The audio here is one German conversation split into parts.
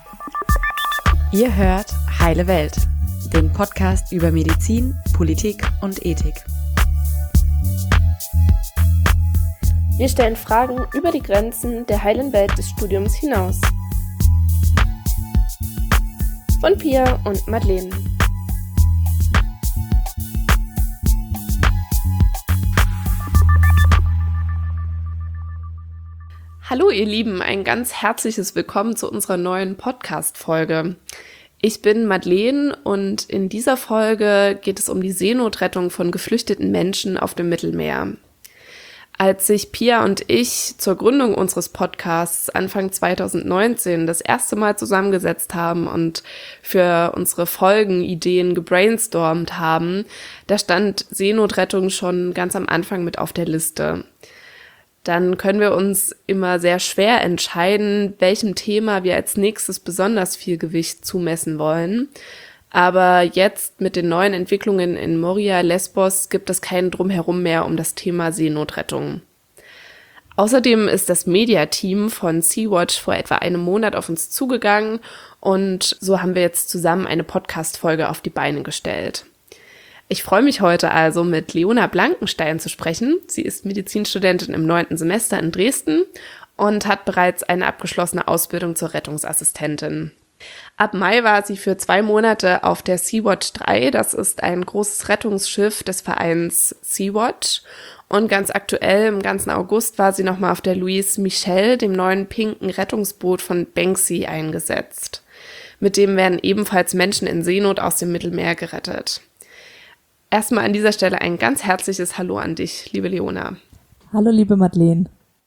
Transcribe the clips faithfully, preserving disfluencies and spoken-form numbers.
Ihr hört Heile Welt, den Podcast über Medizin, Politik und Ethik. Wir stellen Fragen über die Grenzen der heilen Welt des Studiums hinaus. Von Pia und Madeleine. Hallo ihr Lieben, ein ganz herzliches Willkommen zu unserer neuen Podcast-Folge. Ich bin Madeleine und in dieser Folge geht es um die Seenotrettung von geflüchteten Menschen auf dem Mittelmeer. Als sich Pia und ich zur Gründung unseres Podcasts Anfang zwanzig neunzehn das erste Mal zusammengesetzt haben und für unsere Folgenideen gebrainstormt haben, da stand Seenotrettung schon ganz am Anfang mit auf der Liste. Dann können wir uns immer sehr schwer entscheiden, welchem Thema wir als nächstes besonders viel Gewicht zumessen wollen. Aber jetzt mit den neuen Entwicklungen in Moria, Lesbos gibt es keinen Drumherum mehr um das Thema Seenotrettung. Außerdem ist das Mediateam von Sea-Watch vor etwa einem Monat auf uns zugegangen und so haben wir jetzt zusammen eine Podcast-Folge auf die Beine gestellt. Ich freue mich heute also, mit Leona Blankenstein zu sprechen. Sie ist Medizinstudentin im neunten Semester in Dresden und hat bereits eine abgeschlossene Ausbildung zur Rettungsassistentin. Ab Mai war sie für zwei Monate auf der Sea-Watch drei. Das ist ein großes Rettungsschiff des Vereins Sea-Watch. Und ganz aktuell, im ganzen August, war sie nochmal auf der Louise Michel, dem neuen pinken Rettungsboot von Banksy, eingesetzt. Mit dem werden ebenfalls Menschen in Seenot aus dem Mittelmeer gerettet. Erstmal an dieser Stelle ein ganz herzliches Hallo an dich, liebe Leona. Hallo, liebe Madeleine.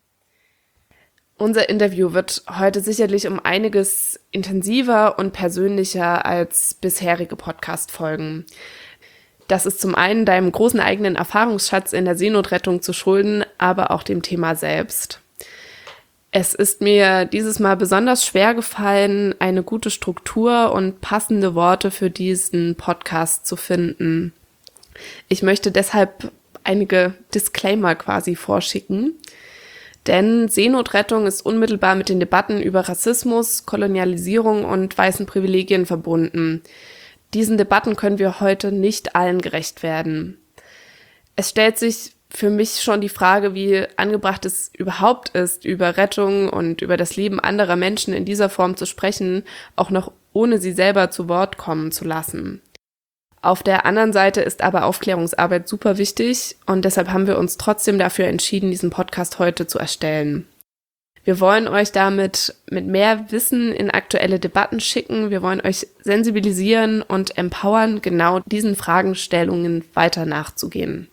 Unser Interview wird heute sicherlich um einiges intensiver und persönlicher als bisherige Podcast-Folgen. Das ist zum einen deinem großen eigenen Erfahrungsschatz in der Seenotrettung zu schulden, aber auch dem Thema selbst. Es ist mir dieses Mal besonders schwer gefallen, eine gute Struktur und passende Worte für diesen Podcast zu finden. Ich möchte deshalb einige Disclaimer quasi vorschicken, denn Seenotrettung ist unmittelbar mit den Debatten über Rassismus, Kolonialisierung und weißen Privilegien verbunden. Diesen Debatten können wir heute nicht allen gerecht werden. Es stellt sich für mich schon die Frage, wie angebracht es überhaupt ist, über Rettung und über das Leben anderer Menschen in dieser Form zu sprechen, auch noch ohne sie selber zu Wort kommen zu lassen. Auf der anderen Seite ist aber Aufklärungsarbeit super wichtig und deshalb haben wir uns trotzdem dafür entschieden, diesen Podcast heute zu erstellen. Wir wollen euch damit mit mehr Wissen in aktuelle Debatten schicken. Wir wollen euch sensibilisieren und empowern, genau diesen Fragestellungen weiter nachzugehen.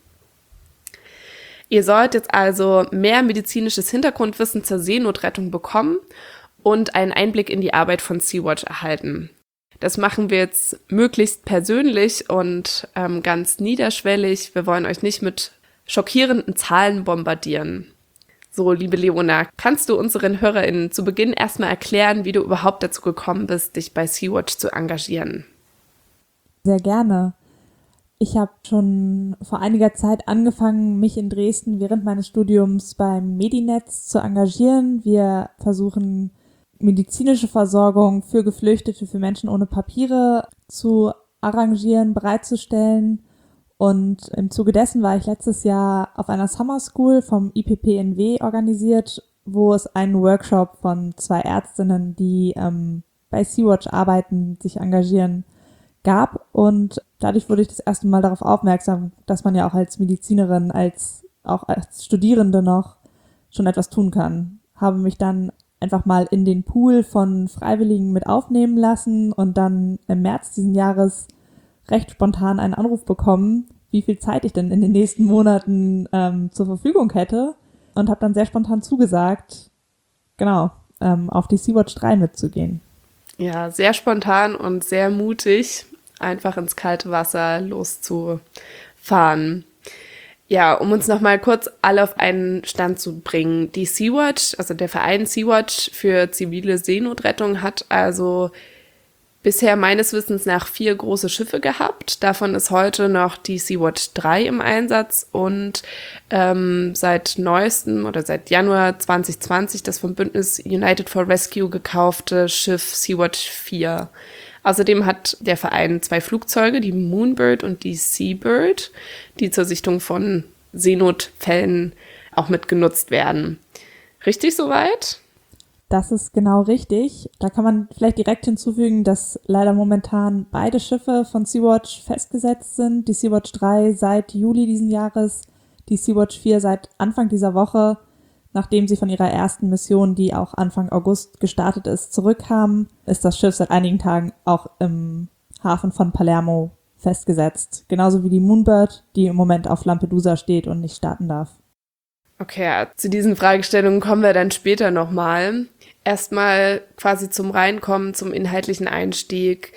Ihr sollt jetzt also mehr medizinisches Hintergrundwissen zur Seenotrettung bekommen und einen Einblick in die Arbeit von Sea-Watch erhalten. Das machen wir jetzt möglichst persönlich und ähm, ganz niederschwellig. Wir wollen euch nicht mit schockierenden Zahlen bombardieren. So, liebe Leona, kannst du unseren HörerInnen zu Beginn erstmal erklären, wie du überhaupt dazu gekommen bist, dich bei Sea-Watch zu engagieren? Sehr gerne. Ich habe schon vor einiger Zeit angefangen, mich in Dresden während meines Studiums beim Medinetz zu engagieren. Wir versuchen, medizinische Versorgung für Geflüchtete, für Menschen ohne Papiere zu arrangieren, bereitzustellen. Und im Zuge dessen war ich letztes Jahr auf einer Summer School vom I P P N W organisiert, wo es einen Workshop von zwei Ärztinnen, die ähm, bei Sea-Watch arbeiten, sich engagieren, gab. Und dadurch wurde ich das erste Mal darauf aufmerksam, dass man ja auch als Medizinerin, als auch als Studierende noch schon etwas tun kann. Habe mich dann einfach mal in den Pool von Freiwilligen mit aufnehmen lassen und dann im März diesen Jahres recht spontan einen Anruf bekommen, wie viel Zeit ich denn in den nächsten Monaten ähm, zur Verfügung hätte und habe dann sehr spontan zugesagt, genau, ähm, auf die Sea-Watch drei mitzugehen. Ja, sehr spontan und sehr mutig, einfach ins kalte Wasser loszufahren. Ja, um uns nochmal kurz alle auf einen Stand zu bringen. Die Sea-Watch, also der Verein Sea-Watch für zivile Seenotrettung, hat also bisher meines Wissens nach vier große Schiffe gehabt. Davon ist heute noch die Sea-Watch drei im Einsatz und ähm, seit neuestem oder seit Januar zwanzig zwanzig das vom Bündnis United for Rescue gekaufte Schiff Sea-Watch vier. Außerdem hat der Verein zwei Flugzeuge, die Moonbird und die Seabird, die zur Sichtung von Seenotfällen auch mit genutzt werden. Richtig soweit? Das ist genau richtig. Da kann man vielleicht direkt hinzufügen, dass leider momentan beide Schiffe von Sea-Watch festgesetzt sind. Die Sea-Watch drei seit Juli diesen Jahres, die Sea-Watch vier seit Anfang dieser Woche, nachdem sie von ihrer ersten Mission, die auch Anfang August gestartet ist, zurückkamen, ist das Schiff seit einigen Tagen auch im Hafen von Palermo festgesetzt. Genauso wie die Moonbird, die im Moment auf Lampedusa steht und nicht starten darf. Okay, ja, zu diesen Fragestellungen kommen wir dann später nochmal. Erstmal quasi zum Reinkommen, zum inhaltlichen Einstieg.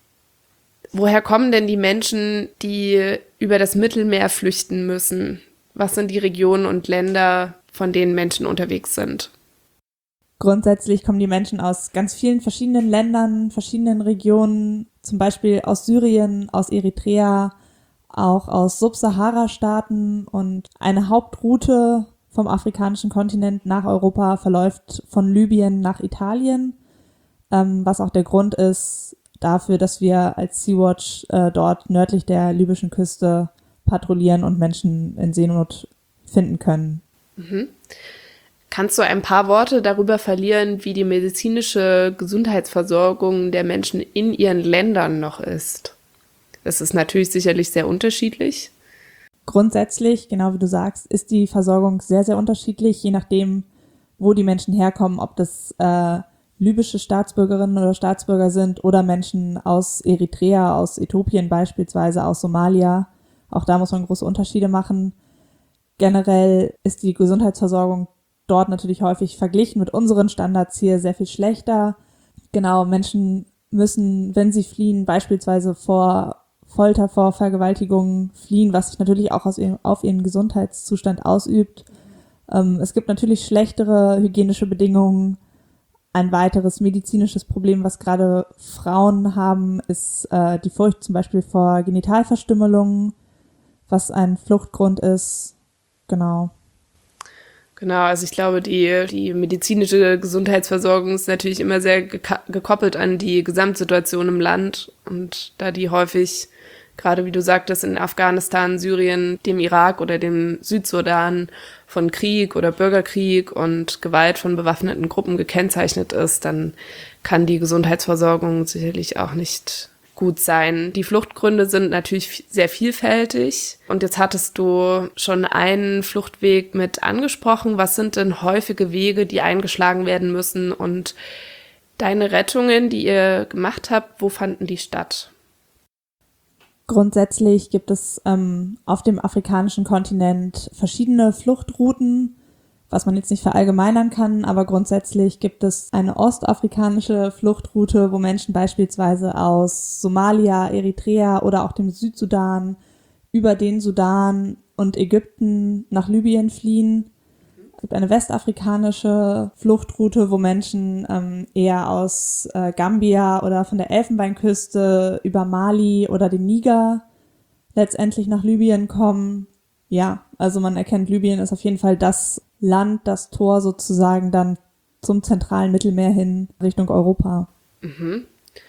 Woher kommen denn die Menschen, die über das Mittelmeer flüchten müssen? Was sind die Regionen und Länder, von denen Menschen unterwegs sind? Grundsätzlich kommen die Menschen aus ganz vielen verschiedenen Ländern, verschiedenen Regionen, zum Beispiel aus Syrien, aus Eritrea, auch aus Subsahara-Staaten, und eine Hauptroute vom afrikanischen Kontinent nach Europa verläuft von Libyen nach Italien, ähm, was auch der Grund ist dafür, dass wir als Sea-Watch äh, dort nördlich der libyschen Küste patrouillieren und Menschen in Seenot finden können. Mhm. Kannst du ein paar Worte darüber verlieren, wie die medizinische Gesundheitsversorgung der Menschen in ihren Ländern noch ist? Das ist natürlich sicherlich sehr unterschiedlich. Grundsätzlich, genau wie du sagst, ist die Versorgung sehr, sehr unterschiedlich, je nachdem, wo die Menschen herkommen, ob das äh, libysche Staatsbürgerinnen oder Staatsbürger sind oder Menschen aus Eritrea, aus Äthiopien beispielsweise, aus Somalia. Auch da muss man große Unterschiede machen. Generell ist die Gesundheitsversorgung dort natürlich häufig verglichen mit unseren Standards hier sehr viel schlechter. Genau, Menschen müssen, wenn sie fliehen, beispielsweise vor Folter, vor Vergewaltigungen fliehen, was sich natürlich auch aus ihrem, auf ihren Gesundheitszustand ausübt. Ähm, es gibt natürlich schlechtere hygienische Bedingungen. Ein weiteres medizinisches Problem, was gerade Frauen haben, ist äh, die Furcht zum Beispiel vor Genitalverstümmelungen, was ein Fluchtgrund ist. Genau. Genau, also ich glaube, die, die medizinische Gesundheitsversorgung ist natürlich immer sehr geka- gekoppelt an die Gesamtsituation im Land. Und da die häufig, gerade wie du sagtest, in Afghanistan, Syrien, dem Irak oder dem Südsudan von Krieg oder Bürgerkrieg und Gewalt von bewaffneten Gruppen gekennzeichnet ist, dann kann die Gesundheitsversorgung sicherlich auch nicht gut sein. Die Fluchtgründe sind natürlich sehr vielfältig. Und jetzt hattest du schon einen Fluchtweg mit angesprochen. Was sind denn häufige Wege, die eingeschlagen werden müssen? Und deine Rettungen, die ihr gemacht habt, wo fanden die statt? Grundsätzlich gibt es ähm, auf dem afrikanischen Kontinent verschiedene Fluchtrouten, was man jetzt nicht verallgemeinern kann, aber grundsätzlich gibt es eine ostafrikanische Fluchtroute, wo Menschen beispielsweise aus Somalia, Eritrea oder auch dem Südsudan über den Sudan und Ägypten nach Libyen fliehen. Es gibt eine westafrikanische Fluchtroute, wo Menschen ähm, eher aus äh, Gambia oder von der Elfenbeinküste über Mali oder den Niger letztendlich nach Libyen kommen. Ja, also man erkennt, Libyen ist auf jeden Fall das Land, das Tor sozusagen dann zum zentralen Mittelmeer hin Richtung Europa. Mhm.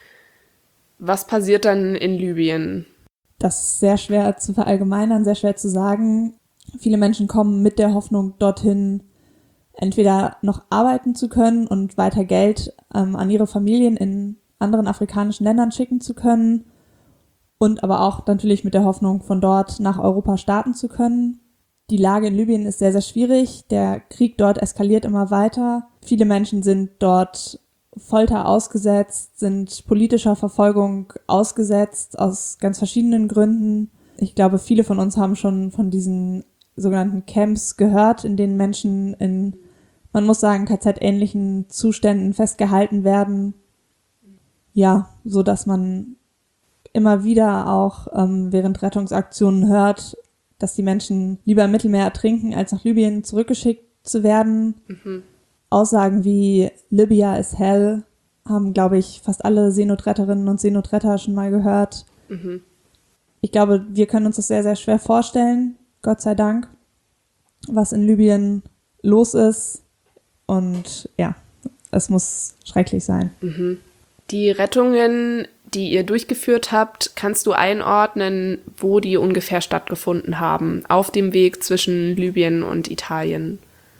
Was passiert dann in Libyen? Das ist sehr schwer zu verallgemeinern, sehr schwer zu sagen. Viele Menschen kommen mit der Hoffnung dorthin, entweder noch arbeiten zu können und weiter Geld ähm, an ihre Familien in anderen afrikanischen Ländern schicken zu können und aber auch natürlich mit der Hoffnung, von dort nach Europa starten zu können. Die Lage in Libyen ist sehr, sehr schwierig. Der Krieg dort eskaliert immer weiter. Viele Menschen sind dort Folter ausgesetzt, sind politischer Verfolgung ausgesetzt, aus ganz verschiedenen Gründen. Ich glaube, viele von uns haben schon von diesen sogenannten Camps gehört, in denen Menschen in, man muss sagen, K Z-ähnlichen Zuständen festgehalten werden. Ja, so dass man immer wieder auch ähm, während Rettungsaktionen hört, dass die Menschen lieber im Mittelmeer ertrinken, als nach Libyen zurückgeschickt zu werden. Mhm. Aussagen wie Libya is hell haben, glaube ich, fast alle Seenotretterinnen und Seenotretter schon mal gehört. Mhm. Ich glaube, wir können uns das sehr, sehr schwer vorstellen, Gott sei Dank, was in Libyen los ist. Und ja, es muss schrecklich sein. Mhm. Die Rettungen, die ihr durchgeführt habt, kannst du einordnen, wo die ungefähr stattgefunden haben, auf dem Weg zwischen Libyen und Italien?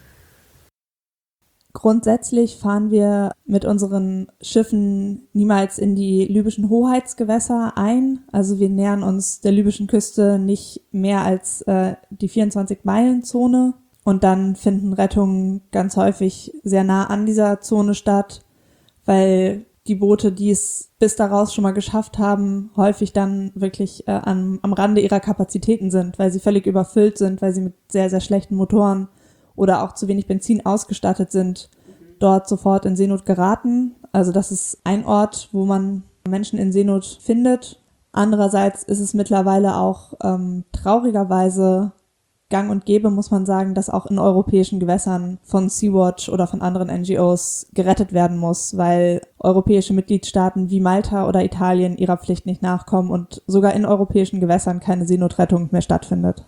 Grundsätzlich fahren wir mit unseren Schiffen niemals in die libyschen Hoheitsgewässer ein. Also wir nähern uns der libyschen Küste nicht mehr als äh, die vierundzwanzig-Meilen-Zone. Und dann finden Rettungen ganz häufig sehr nah an dieser Zone statt, weil die Boote, die es bis daraus schon mal geschafft haben, häufig dann wirklich äh, am, am Rande ihrer Kapazitäten sind, weil sie völlig überfüllt sind, weil sie mit sehr, sehr schlechten Motoren oder auch zu wenig Benzin ausgestattet sind, dort sofort in Seenot geraten. Also das ist ein Ort, wo man Menschen in Seenot findet. Andererseits ist es mittlerweile auch ähm, traurigerweise gang und gäbe, muss man sagen, dass auch in europäischen Gewässern von Sea-Watch oder von anderen N G Os gerettet werden muss, weil europäische Mitgliedstaaten wie Malta oder Italien ihrer Pflicht nicht nachkommen und sogar in europäischen Gewässern keine Seenotrettung mehr stattfindet.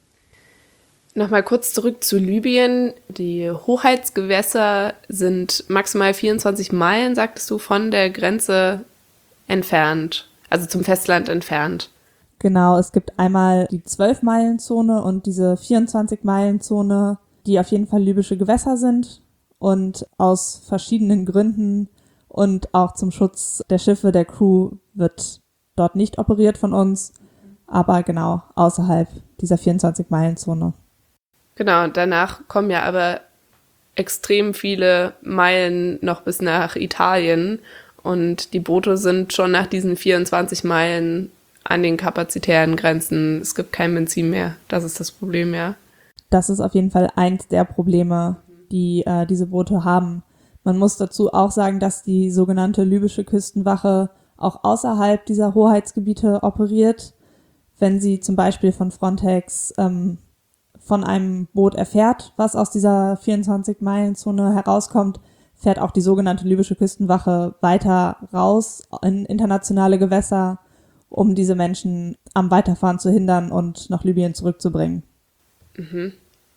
Nochmal kurz zurück zu Libyen. Die Hoheitsgewässer sind maximal vierundzwanzig Meilen, sagtest du, von der Grenze entfernt, also zum Festland entfernt. Genau, es gibt einmal die zwölf-Meilen-Zone und diese vierundzwanzig-Meilen-Zone, die auf jeden Fall libysche Gewässer sind und aus verschiedenen Gründen und auch zum Schutz der Schiffe, der Crew wird dort nicht operiert von uns, aber genau außerhalb dieser vierundzwanzig-Meilen-Zone. Genau, danach kommen ja aber extrem viele Meilen noch bis nach Italien und die Boote sind schon nach diesen vierundzwanzig Meilen an den kapazitären Grenzen. Es gibt kein Benzin mehr. Das ist das Problem, ja. Das ist auf jeden Fall eins der Probleme, die äh, diese Boote haben. Man muss dazu auch sagen, dass die sogenannte libysche Küstenwache auch außerhalb dieser Hoheitsgebiete operiert. Wenn sie zum Beispiel von Frontex ähm, von einem Boot erfährt, was aus dieser vierundzwanzig-Meilen-Zone herauskommt, fährt auch die sogenannte libysche Küstenwache weiter raus in internationale Gewässer, um diese Menschen am Weiterfahren zu hindern und nach Libyen zurückzubringen. Mhm.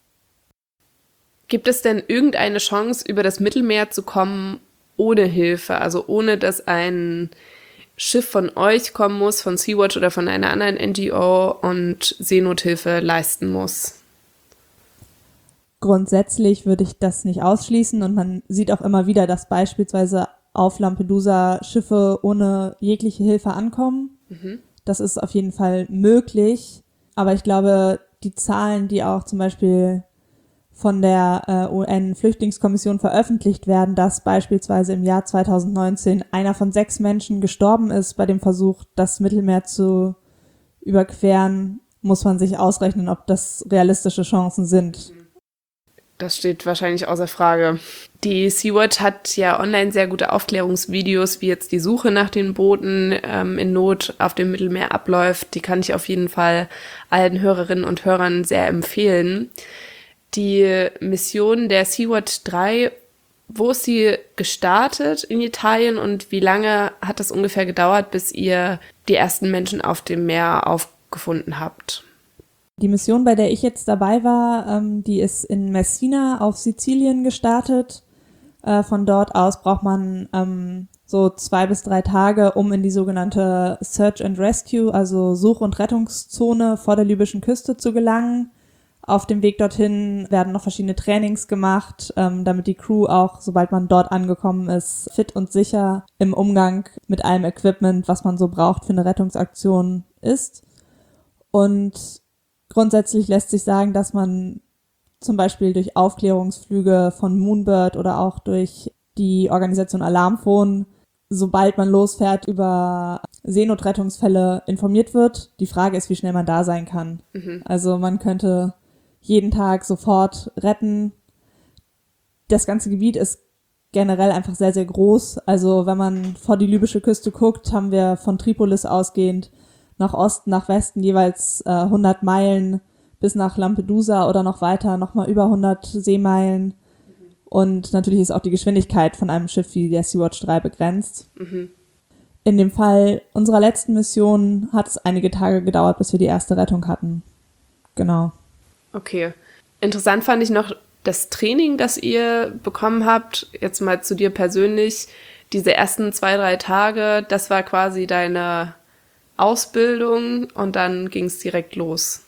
Gibt es denn irgendeine Chance, über das Mittelmeer zu kommen ohne Hilfe, also ohne dass ein Schiff von euch kommen muss, von Sea-Watch oder von einer anderen N G O und Seenothilfe leisten muss? Grundsätzlich würde ich das nicht ausschließen und man sieht auch immer wieder, dass beispielsweise auf Lampedusa Schiffe ohne jegliche Hilfe ankommen. Mhm. Das ist auf jeden Fall möglich, aber ich glaube, die Zahlen, die auch zum Beispiel von der äh, U N-Flüchtlingskommission veröffentlicht werden, dass beispielsweise im Jahr zweitausendneunzehn einer von sechs Menschen gestorben ist bei dem Versuch, das Mittelmeer zu überqueren, muss man sich ausrechnen, ob das realistische Chancen sind. Das steht wahrscheinlich außer Frage. Die Sea-Watch hat ja online sehr gute Aufklärungsvideos, wie jetzt die Suche nach den Booten ähm, in Not auf dem Mittelmeer abläuft. Die kann ich auf jeden Fall allen Hörerinnen und Hörern sehr empfehlen. Die Mission der Sea-Watch drei, wo ist sie gestartet in Italien und wie lange hat das ungefähr gedauert, bis ihr die ersten Menschen auf dem Meer aufgefunden habt? Die Mission, bei der ich jetzt dabei war, ähm, die ist in Messina auf Sizilien gestartet. Äh, von dort aus braucht man ähm, so zwei bis drei Tage, um in die sogenannte Search and Rescue, also Such- und Rettungszone vor der libyschen Küste zu gelangen. Auf dem Weg dorthin werden noch verschiedene Trainings gemacht, ähm, damit die Crew auch, sobald man dort angekommen ist, fit und sicher im Umgang mit allem Equipment, was man so braucht für eine Rettungsaktion ist. Und grundsätzlich lässt sich sagen, dass man zum Beispiel durch Aufklärungsflüge von Moonbird oder auch durch die Organisation Alarmphone, sobald man losfährt, über Seenotrettungsfälle informiert wird. Die Frage ist, wie schnell man da sein kann. Mhm. Also man könnte jeden Tag sofort retten. Das ganze Gebiet ist generell einfach sehr, sehr groß. Also wenn man vor die libysche Küste guckt, haben wir von Tripolis ausgehend nach Osten, nach Westen jeweils äh, hundert Meilen bis nach Lampedusa oder noch weiter, nochmal über hundert Seemeilen. Und natürlich ist auch die Geschwindigkeit von einem Schiff wie der Sea-Watch drei begrenzt. Mhm. In dem Fall unserer letzten Mission hat es einige Tage gedauert, bis wir die erste Rettung hatten. Genau. Okay. Interessant fand ich noch das Training, das ihr bekommen habt, jetzt mal zu dir persönlich. Diese ersten zwei, drei Tage, das war quasi deine Ausbildung und dann ging es direkt los.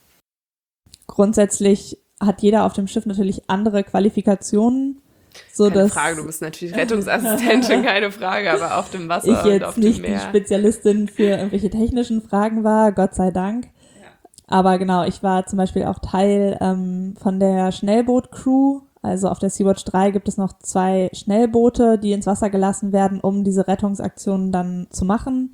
Grundsätzlich hat jeder auf dem Schiff natürlich andere Qualifikationen. So keine dass Frage, du bist natürlich Rettungsassistentin, keine Frage, aber auf dem Wasser ich und jetzt auf dem nicht Meer. die Spezialistin für irgendwelche technischen Fragen war, Gott sei Dank. Aber genau, ich war zum Beispiel auch Teil ähm, von der Schnellboot-Crew. Also auf der Sea-Watch drei gibt es noch zwei Schnellboote, die ins Wasser gelassen werden, um diese Rettungsaktionen dann zu machen.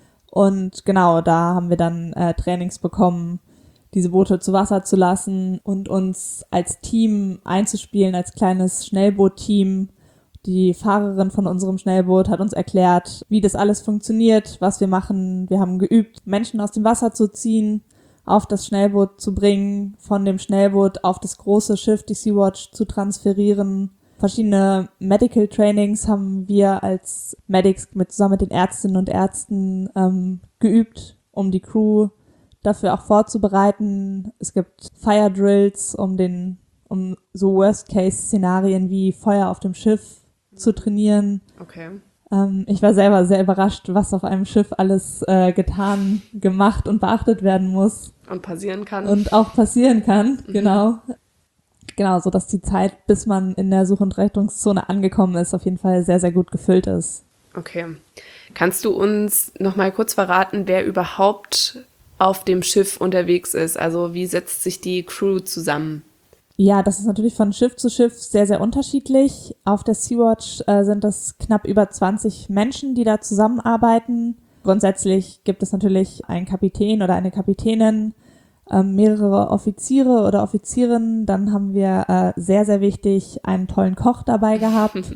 Und genau, da haben wir dann äh, Trainings bekommen, diese Boote zu Wasser zu lassen und uns als Team einzuspielen, als kleines Schnellboot-Team. Die Fahrerin von unserem Schnellboot hat uns erklärt, wie das alles funktioniert, was wir machen. Wir haben geübt, Menschen aus dem Wasser zu ziehen, auf das Schnellboot zu bringen, von dem Schnellboot auf das große Schiff, die Sea-Watch, zu transferieren. Verschiedene Medical Trainings haben wir als Medics mit, zusammen mit den Ärztinnen und Ärzten ähm, geübt, um die Crew dafür auch vorzubereiten. Es gibt Fire Drills, um den, um so Worst-Case-Szenarien wie Feuer auf dem Schiff zu trainieren. Okay. Ähm, ich war selber sehr überrascht, was auf einem Schiff alles äh, getan, gemacht und beachtet werden muss. Und passieren kann. Und auch passieren kann, Mhm. genau. Genau, so dass die Zeit, bis man in der Such- und Rettungszone angekommen ist, auf jeden Fall sehr, sehr gut gefüllt ist. Okay. Kannst du uns noch mal kurz verraten, wer überhaupt auf dem Schiff unterwegs ist? Also wie setzt sich die Crew zusammen? Ja, das ist natürlich von Schiff zu Schiff sehr, sehr unterschiedlich. Auf der Sea-Watch äh, sind es knapp über zwanzig Menschen, die da zusammenarbeiten. Grundsätzlich gibt es natürlich einen Kapitän oder eine Kapitänin, äh, mehrere Offiziere oder Offizierinnen. Dann haben wir äh, sehr, sehr wichtig einen tollen Koch dabei gehabt.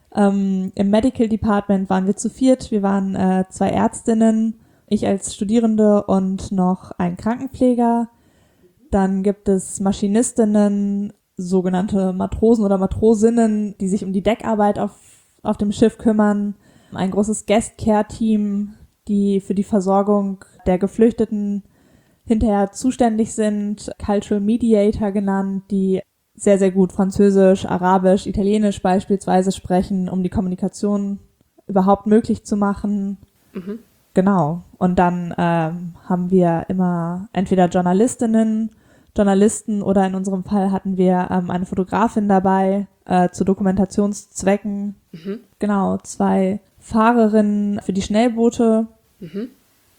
ähm, Im Medical Department waren wir zu viert. Wir waren äh, zwei Ärztinnen, ich als Studierende und noch ein Krankenpfleger. Dann gibt es Maschinistinnen, sogenannte Matrosen oder Matrosinnen, die sich um die Deckarbeit auf, auf dem Schiff kümmern. Ein großes Guest-Care-Team, die für die Versorgung der Geflüchteten hinterher zuständig sind. Cultural Mediator genannt, die sehr, sehr gut Französisch, Arabisch, Italienisch beispielsweise sprechen, um die Kommunikation überhaupt möglich zu machen. Mhm. Genau. Und dann ähm, haben wir immer entweder Journalistinnen, Journalisten oder in unserem Fall hatten wir ähm, eine Fotografin dabei äh, zu Dokumentationszwecken. Mhm. Genau, zwei Fahrerinnen für die Schnellboote. Mhm.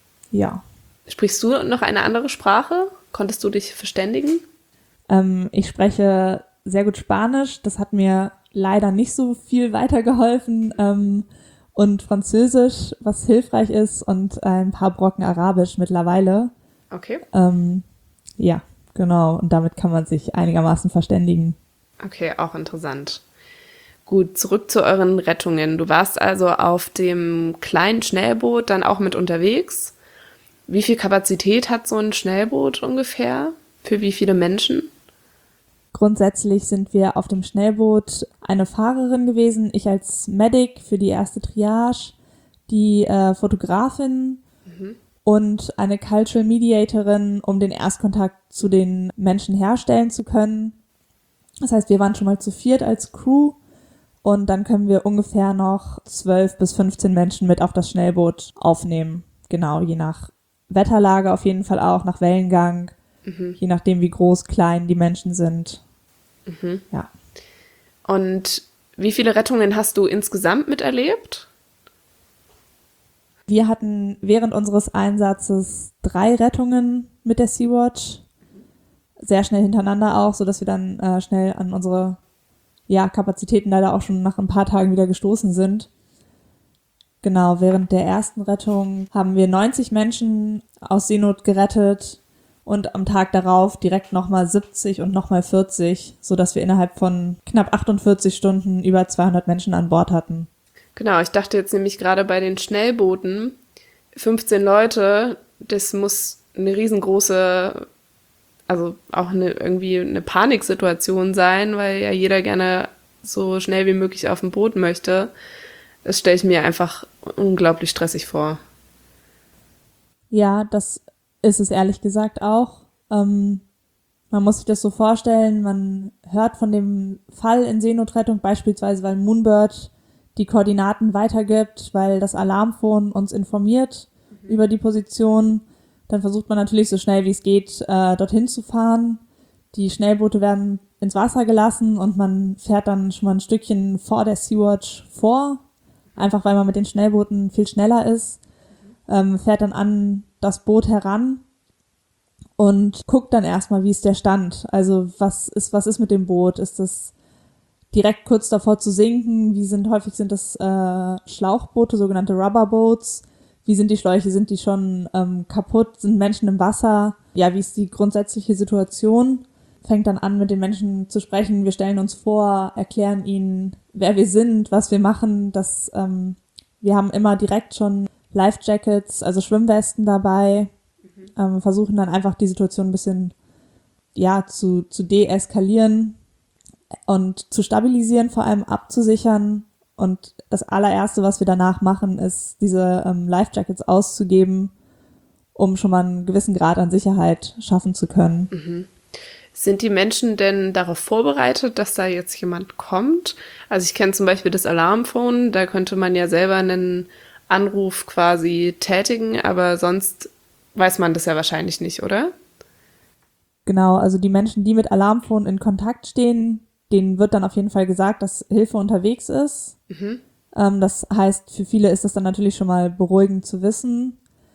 Ja. Sprichst du noch eine andere Sprache? Konntest du dich verständigen? Ähm, ich spreche sehr gut Spanisch. Das hat mir leider nicht so viel weitergeholfen. Ähm, und Französisch, was hilfreich ist, und ein paar Brocken Arabisch mittlerweile. Okay. Ähm, ja, genau. Und damit kann man sich einigermaßen verständigen. Okay, auch interessant. Gut, zurück zu euren Rettungen. Du warst also auf dem kleinen Schnellboot dann auch mit unterwegs. Wie viel Kapazität hat so ein Schnellboot ungefähr? Für wie viele Menschen? Grundsätzlich sind wir auf dem Schnellboot eine Fahrerin gewesen, ich als Medic für die erste Triage, die äh, Fotografin Mhm. und eine Cultural Mediatorin, um den Erstkontakt zu den Menschen herstellen zu können. Das heißt, wir waren schon mal zu viert als Crew und dann können wir ungefähr noch zwölf bis fünfzehn Menschen mit auf das Schnellboot aufnehmen. Genau, je nach Wetterlage auf jeden Fall auch, nach Wellengang. Mhm. Je nachdem, wie groß, klein die Menschen sind. Mhm. Ja. Und wie viele Rettungen hast du insgesamt miterlebt? Wir hatten während unseres Einsatzes drei Rettungen mit der Sea-Watch. Sehr schnell hintereinander auch, sodass wir dann äh, schnell an unsere ja, Kapazitäten leider auch schon nach ein paar Tagen wieder gestoßen sind. Genau, während der ersten Rettung haben wir neunzig Menschen aus Seenot gerettet. Und am Tag darauf direkt nochmal siebzig und nochmal vierzig, sodass wir innerhalb von knapp achtundvierzig Stunden über zweihundert Menschen an Bord hatten. Genau, ich dachte jetzt nämlich gerade bei den Schnellbooten, fünfzehn Leute, das muss eine riesengroße, also auch eine, irgendwie eine Paniksituation sein, weil ja jeder gerne so schnell wie möglich auf ein Boot möchte. Das stelle ich mir einfach unglaublich stressig vor. Ja, das ist es ehrlich gesagt auch. Ähm, man muss sich das so vorstellen, man hört von dem Fall in Seenotrettung beispielsweise, weil Moonbird die Koordinaten weitergibt, weil das Alarmphone uns informiert mhm. über die Position. Dann versucht man natürlich so schnell wie es geht, äh, dorthin zu fahren. Die Schnellboote werden ins Wasser gelassen und man fährt dann schon mal ein Stückchen vor der Sea-Watch vor, einfach weil man mit den Schnellbooten viel schneller ist, ähm, fährt dann an das Boot heran und guckt dann erstmal, wie ist der Stand. Also was ist, was ist mit dem Boot? Ist das direkt kurz davor zu sinken? Wie sind, häufig sind das äh, Schlauchboote, sogenannte Rubberboats. Wie sind die Schläuche? Sind die schon ähm, kaputt? Sind Menschen im Wasser? Ja, wie ist die grundsätzliche Situation? Fängt dann an, mit den Menschen zu sprechen. Wir stellen uns vor, erklären ihnen, wer wir sind, was wir machen. Das, ähm, wir haben immer direkt schon Life-Jackets, also Schwimmwesten dabei. Mhm. Ähm, versuchen dann einfach die Situation ein bisschen ja, zu, zu deeskalieren und zu stabilisieren, vor allem abzusichern. Und das allererste, was wir danach machen, ist, diese ähm, Life-Jackets auszugeben, um schon mal einen gewissen Grad an Sicherheit schaffen zu können. Mhm. Sind die Menschen denn darauf vorbereitet, dass da jetzt jemand kommt? Also ich kenne zum Beispiel das Alarmphone, da könnte man ja selber einen Anruf quasi tätigen, aber sonst weiß man das ja wahrscheinlich nicht, oder? Genau, also die Menschen, die mit Alarmphone in Kontakt stehen, denen wird dann auf jeden Fall gesagt, dass Hilfe unterwegs ist. Mhm. Ähm, das heißt, für viele ist das dann natürlich schon mal beruhigend zu wissen.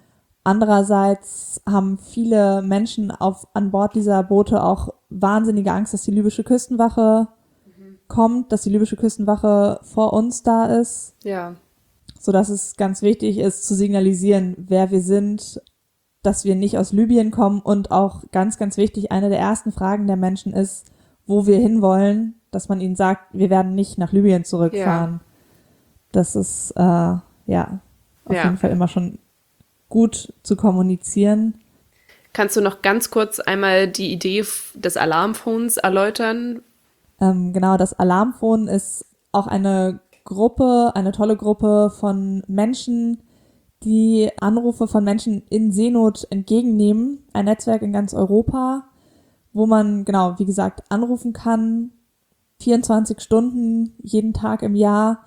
Andererseits haben viele Menschen auf, an Bord dieser Boote auch wahnsinnige Angst, dass die libysche Küstenwache mhm. kommt, dass die libysche Küstenwache vor uns da ist. Ja. Sodass es ganz wichtig ist, zu signalisieren, wer wir sind, dass wir nicht aus Libyen kommen und auch ganz, ganz wichtig, eine der ersten Fragen der Menschen ist, wo wir hinwollen, dass man ihnen sagt, wir werden nicht nach Libyen zurückfahren. Ja. Das ist, äh, ja, auf ja. jeden Fall immer schon gut zu kommunizieren. Kannst du noch ganz kurz einmal die Idee des Alarmphones erläutern? Ähm, genau, das Alarmphone ist auch eine Gruppe, eine tolle Gruppe von Menschen, die Anrufe von Menschen in Seenot entgegennehmen. Ein Netzwerk in ganz Europa, wo man, genau, wie gesagt, anrufen kann, vierundzwanzig Stunden jeden Tag im Jahr,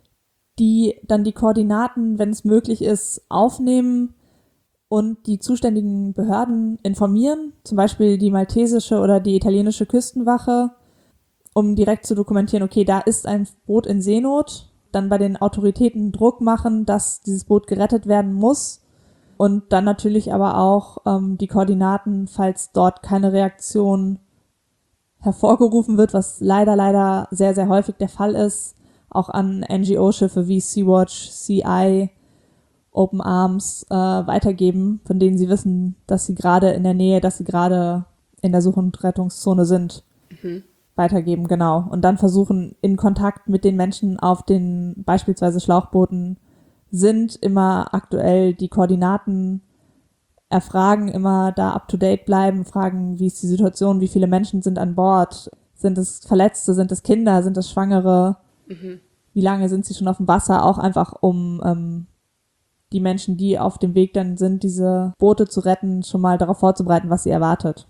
die dann die Koordinaten, wenn es möglich ist, aufnehmen und die zuständigen Behörden informieren, zum Beispiel die maltesische oder die italienische Küstenwache, um direkt zu dokumentieren, okay, da ist ein Boot in Seenot, dann bei den Autoritäten Druck machen, dass dieses Boot gerettet werden muss und dann natürlich aber auch ähm, die Koordinaten, falls dort keine Reaktion hervorgerufen wird, was leider, leider sehr, sehr häufig der Fall ist, auch an N G O-Schiffe wie Sea-Watch, Sea Eye, Open Arms äh, weitergeben, von denen sie wissen, dass sie gerade in der Nähe, dass sie gerade in der Such- und Rettungszone sind. Mhm. Weitergeben, genau. Und dann versuchen, in Kontakt mit den Menschen auf den beispielsweise Schlauchbooten sind, immer aktuell die Koordinaten erfragen, immer da up-to-date bleiben, fragen, wie ist die Situation, wie viele Menschen sind an Bord, sind es Verletzte, sind es Kinder, sind es Schwangere, mhm. wie lange sind sie schon auf dem Wasser, auch einfach um ähm, die Menschen, die auf dem Weg dann sind, diese Boote zu retten, schon mal darauf vorzubereiten, was sie erwartet.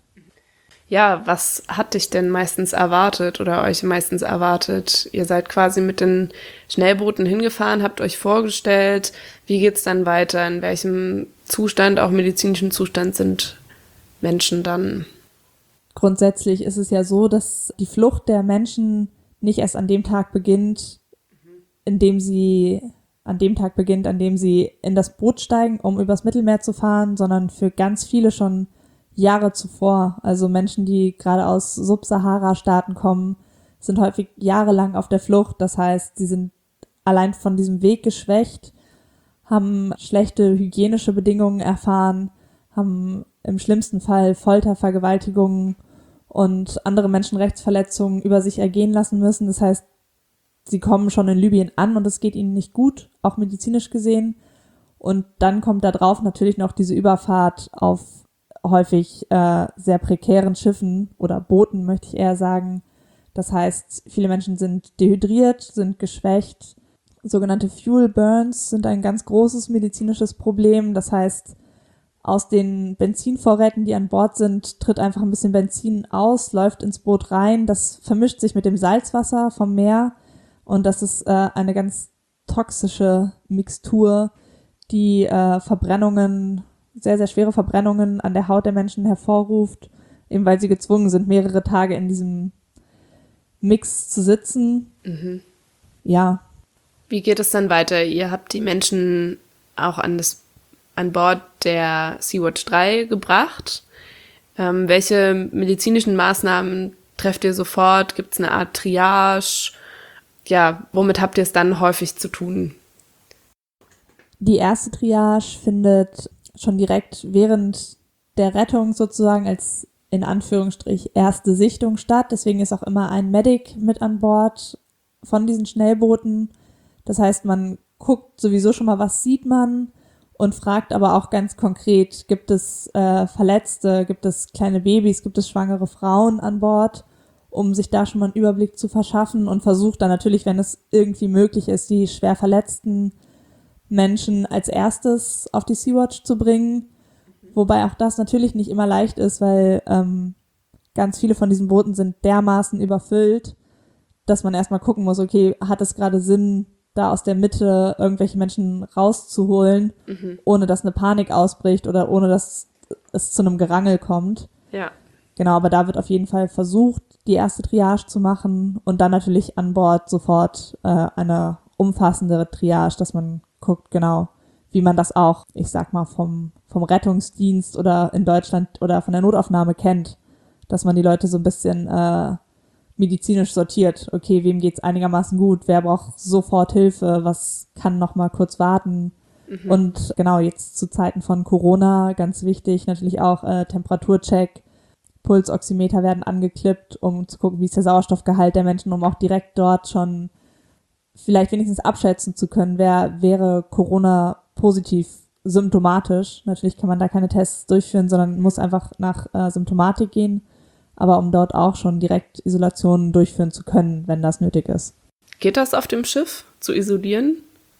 Ja, was hat dich denn meistens erwartet oder euch meistens erwartet? Ihr seid quasi mit den Schnellbooten hingefahren, habt euch vorgestellt, wie geht's dann weiter, in welchem Zustand, auch medizinischen Zustand sind Menschen dann? Grundsätzlich ist es ja so, dass die Flucht der Menschen nicht erst an dem Tag beginnt, in dem sie an dem Tag beginnt, an dem sie in das Boot steigen, um übers Mittelmeer zu fahren, sondern für ganz viele schon Jahre zuvor. Also Menschen, die gerade aus Sub-Sahara-Staaten kommen, sind häufig jahrelang auf der Flucht. Das heißt, sie sind allein von diesem Weg geschwächt, haben schlechte hygienische Bedingungen erfahren, haben im schlimmsten Fall Folter, Vergewaltigungen und andere Menschenrechtsverletzungen über sich ergehen lassen müssen. Das heißt, sie kommen schon in Libyen an und es geht ihnen nicht gut, auch medizinisch gesehen. Und dann kommt da drauf natürlich noch diese Überfahrt auf häufig äh, sehr prekären Schiffen oder Booten, möchte ich eher sagen, Das heißt, viele Menschen sind dehydriert, sind geschwächt. Sogenannte Fuel Burns sind ein ganz großes medizinisches Problem. Das heißt, aus den Benzinvorräten, die an Bord sind, tritt einfach ein bisschen Benzin aus, läuft ins Boot rein. Das vermischt sich mit dem Salzwasser vom Meer und das ist äh, eine ganz toxische Mixtur, die äh, Verbrennungen, sehr, sehr schwere Verbrennungen an der Haut der Menschen hervorruft, eben weil sie gezwungen sind, mehrere Tage in diesem Mix zu sitzen. Mhm. Ja. Wie geht es dann weiter? Ihr habt die Menschen auch an, das, an Bord der Sea-Watch drei gebracht. Ähm, welche medizinischen Maßnahmen trefft ihr sofort? Gibt es eine Art Triage? Ja, womit habt ihr es dann häufig zu tun? Die erste Triage findet schon direkt während der Rettung sozusagen als in Anführungsstrich erste Sichtung statt. Deswegen ist auch immer ein Medic mit an Bord von diesen Schnellbooten. Das heißt, man guckt sowieso schon mal, was sieht man und fragt aber auch ganz konkret, gibt es äh, Verletzte, gibt es kleine Babys, gibt es schwangere Frauen an Bord, um sich da schon mal einen Überblick zu verschaffen und versucht dann natürlich, wenn es irgendwie möglich ist, die schwer verletzten Menschen als erstes auf die Sea-Watch zu bringen. Wobei auch das natürlich nicht immer leicht ist, weil ähm, ganz viele von diesen Booten sind dermaßen überfüllt, dass man erstmal gucken muss, okay, hat es gerade Sinn, da aus der Mitte irgendwelche Menschen rauszuholen, mhm. ohne dass eine Panik ausbricht oder ohne dass es zu einem Gerangel kommt. Ja. Genau, aber da wird auf jeden Fall versucht, die erste Triage zu machen und dann natürlich an Bord sofort äh, eine umfassendere Triage, dass man guckt, genau, wie man das auch, ich sag mal, vom, vom Rettungsdienst oder in Deutschland oder von der Notaufnahme kennt, dass man die Leute so ein bisschen äh, medizinisch sortiert. Okay, wem geht's einigermaßen gut? Wer braucht sofort Hilfe? Was kann noch mal kurz warten? Mhm. Und genau, jetzt zu Zeiten von Corona, ganz wichtig, natürlich auch äh, Temperaturcheck, Pulsoximeter werden angeklippt, um zu gucken, wie ist der Sauerstoffgehalt der Menschen, um auch direkt dort schon vielleicht wenigstens abschätzen zu können, wer wäre Corona-positiv symptomatisch. Natürlich kann man da keine Tests durchführen, sondern muss einfach nach äh, Symptomatik gehen, aber um dort auch schon direkt Isolationen durchführen zu können, wenn das nötig ist. Geht das auf dem Schiff, zu isolieren?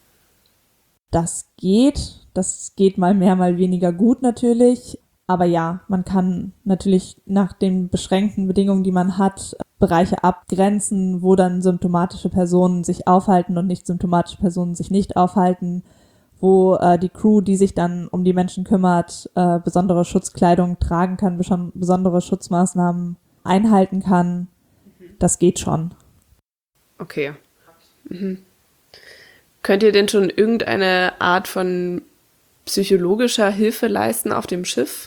Das geht. Das geht mal mehr, mal weniger gut natürlich. Aber ja, man kann natürlich nach den beschränkten Bedingungen, die man hat, Bereiche abgrenzen, wo dann symptomatische Personen sich aufhalten und nicht symptomatische Personen sich nicht aufhalten, wo äh, die Crew, die sich dann um die Menschen kümmert, äh, besondere Schutzkleidung tragen kann, beson- besondere Schutzmaßnahmen einhalten kann. Das geht schon. Okay. Mhm. Könnt ihr denn schon irgendeine Art von psychologischer Hilfe leisten auf dem Schiff?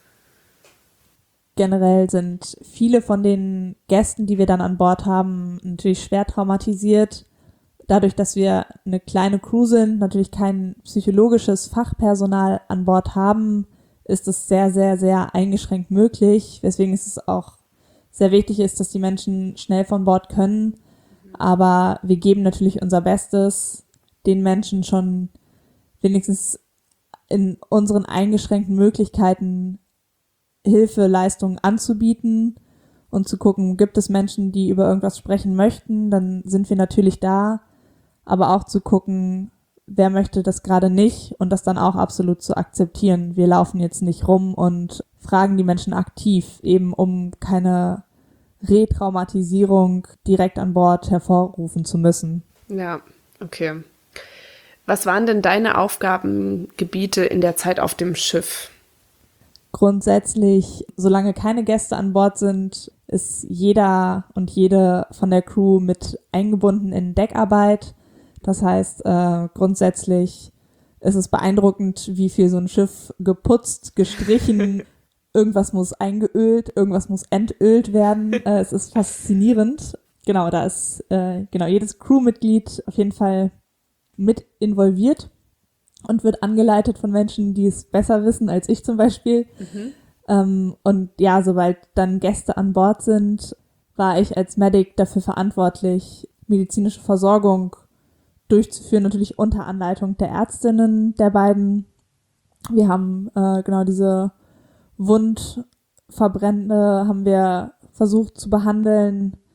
Generell sind viele von den Gästen, die wir dann an Bord haben, natürlich schwer traumatisiert. Dadurch, dass wir eine kleine Crew sind, natürlich kein psychologisches Fachpersonal an Bord haben, ist es sehr, sehr, sehr eingeschränkt möglich. Weswegen ist es auch sehr wichtig ist, dass die Menschen schnell von Bord können. Aber wir geben natürlich unser Bestes, den Menschen schon wenigstens in unseren eingeschränkten Möglichkeiten Hilfeleistungen anzubieten und zu gucken, gibt es Menschen, die über irgendwas sprechen möchten, dann sind wir natürlich da, aber auch zu gucken, wer möchte das gerade nicht und das dann auch absolut zu akzeptieren. Wir laufen jetzt nicht rum und fragen die Menschen aktiv, eben um keine Retraumatisierung direkt an Bord hervorrufen zu müssen. Ja, okay. Was waren denn deine Aufgabengebiete in der Zeit auf dem Schiff? Grundsätzlich, solange keine Gäste an Bord sind, ist jeder und jede von der Crew mit eingebunden in Deckarbeit. Das heißt, äh, grundsätzlich ist es beeindruckend, wie viel so ein Schiff geputzt, gestrichen, irgendwas muss eingeölt, irgendwas muss entölt werden. Äh, es ist faszinierend. Genau, da ist äh, genau jedes Crewmitglied auf jeden Fall mit involviert und wird angeleitet von Menschen, die es besser wissen als ich zum Beispiel. Mhm. Ähm, und ja, sobald dann Gäste an Bord sind, war ich als Medic dafür verantwortlich, medizinische Versorgung durchzuführen, natürlich unter Anleitung der Ärztinnen der beiden. Wir haben äh, genau diese Wundverbrände haben wir versucht zu behandeln.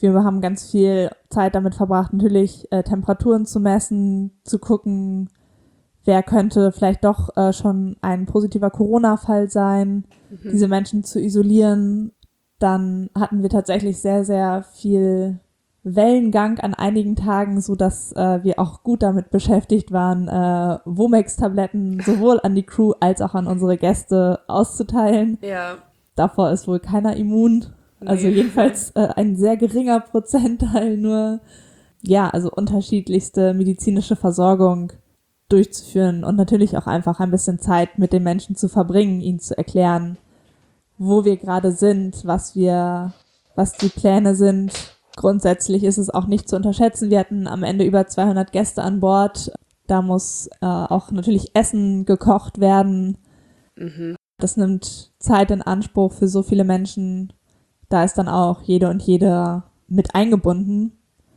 Wir haben ganz viel Zeit damit verbracht, natürlich äh, Temperaturen zu messen, zu gucken, wer könnte vielleicht doch äh, schon ein positiver Corona-Fall sein, mhm. diese Menschen zu isolieren. Dann hatten wir tatsächlich sehr, sehr viel Wellengang an einigen Tagen, so dass äh, wir auch gut damit beschäftigt waren, äh, Womex-Tabletten sowohl an die Crew als auch an unsere Gäste auszuteilen. Ja. Davor ist wohl keiner immun. Nee. Also jedenfalls äh, ein sehr geringer Prozentteil nur. Ja, also unterschiedlichste medizinische Versorgung durchzuführen und natürlich auch einfach ein bisschen Zeit mit den Menschen zu verbringen, ihnen zu erklären, wo wir gerade sind, was wir, was die Pläne sind. Grundsätzlich ist es auch nicht zu unterschätzen. Wir hatten am Ende über zweihundert Gäste an Bord. Da muss äh, auch natürlich Essen gekocht werden. Mhm. Das nimmt Zeit in Anspruch für so viele Menschen. Da ist dann auch jede und jeder mit eingebunden.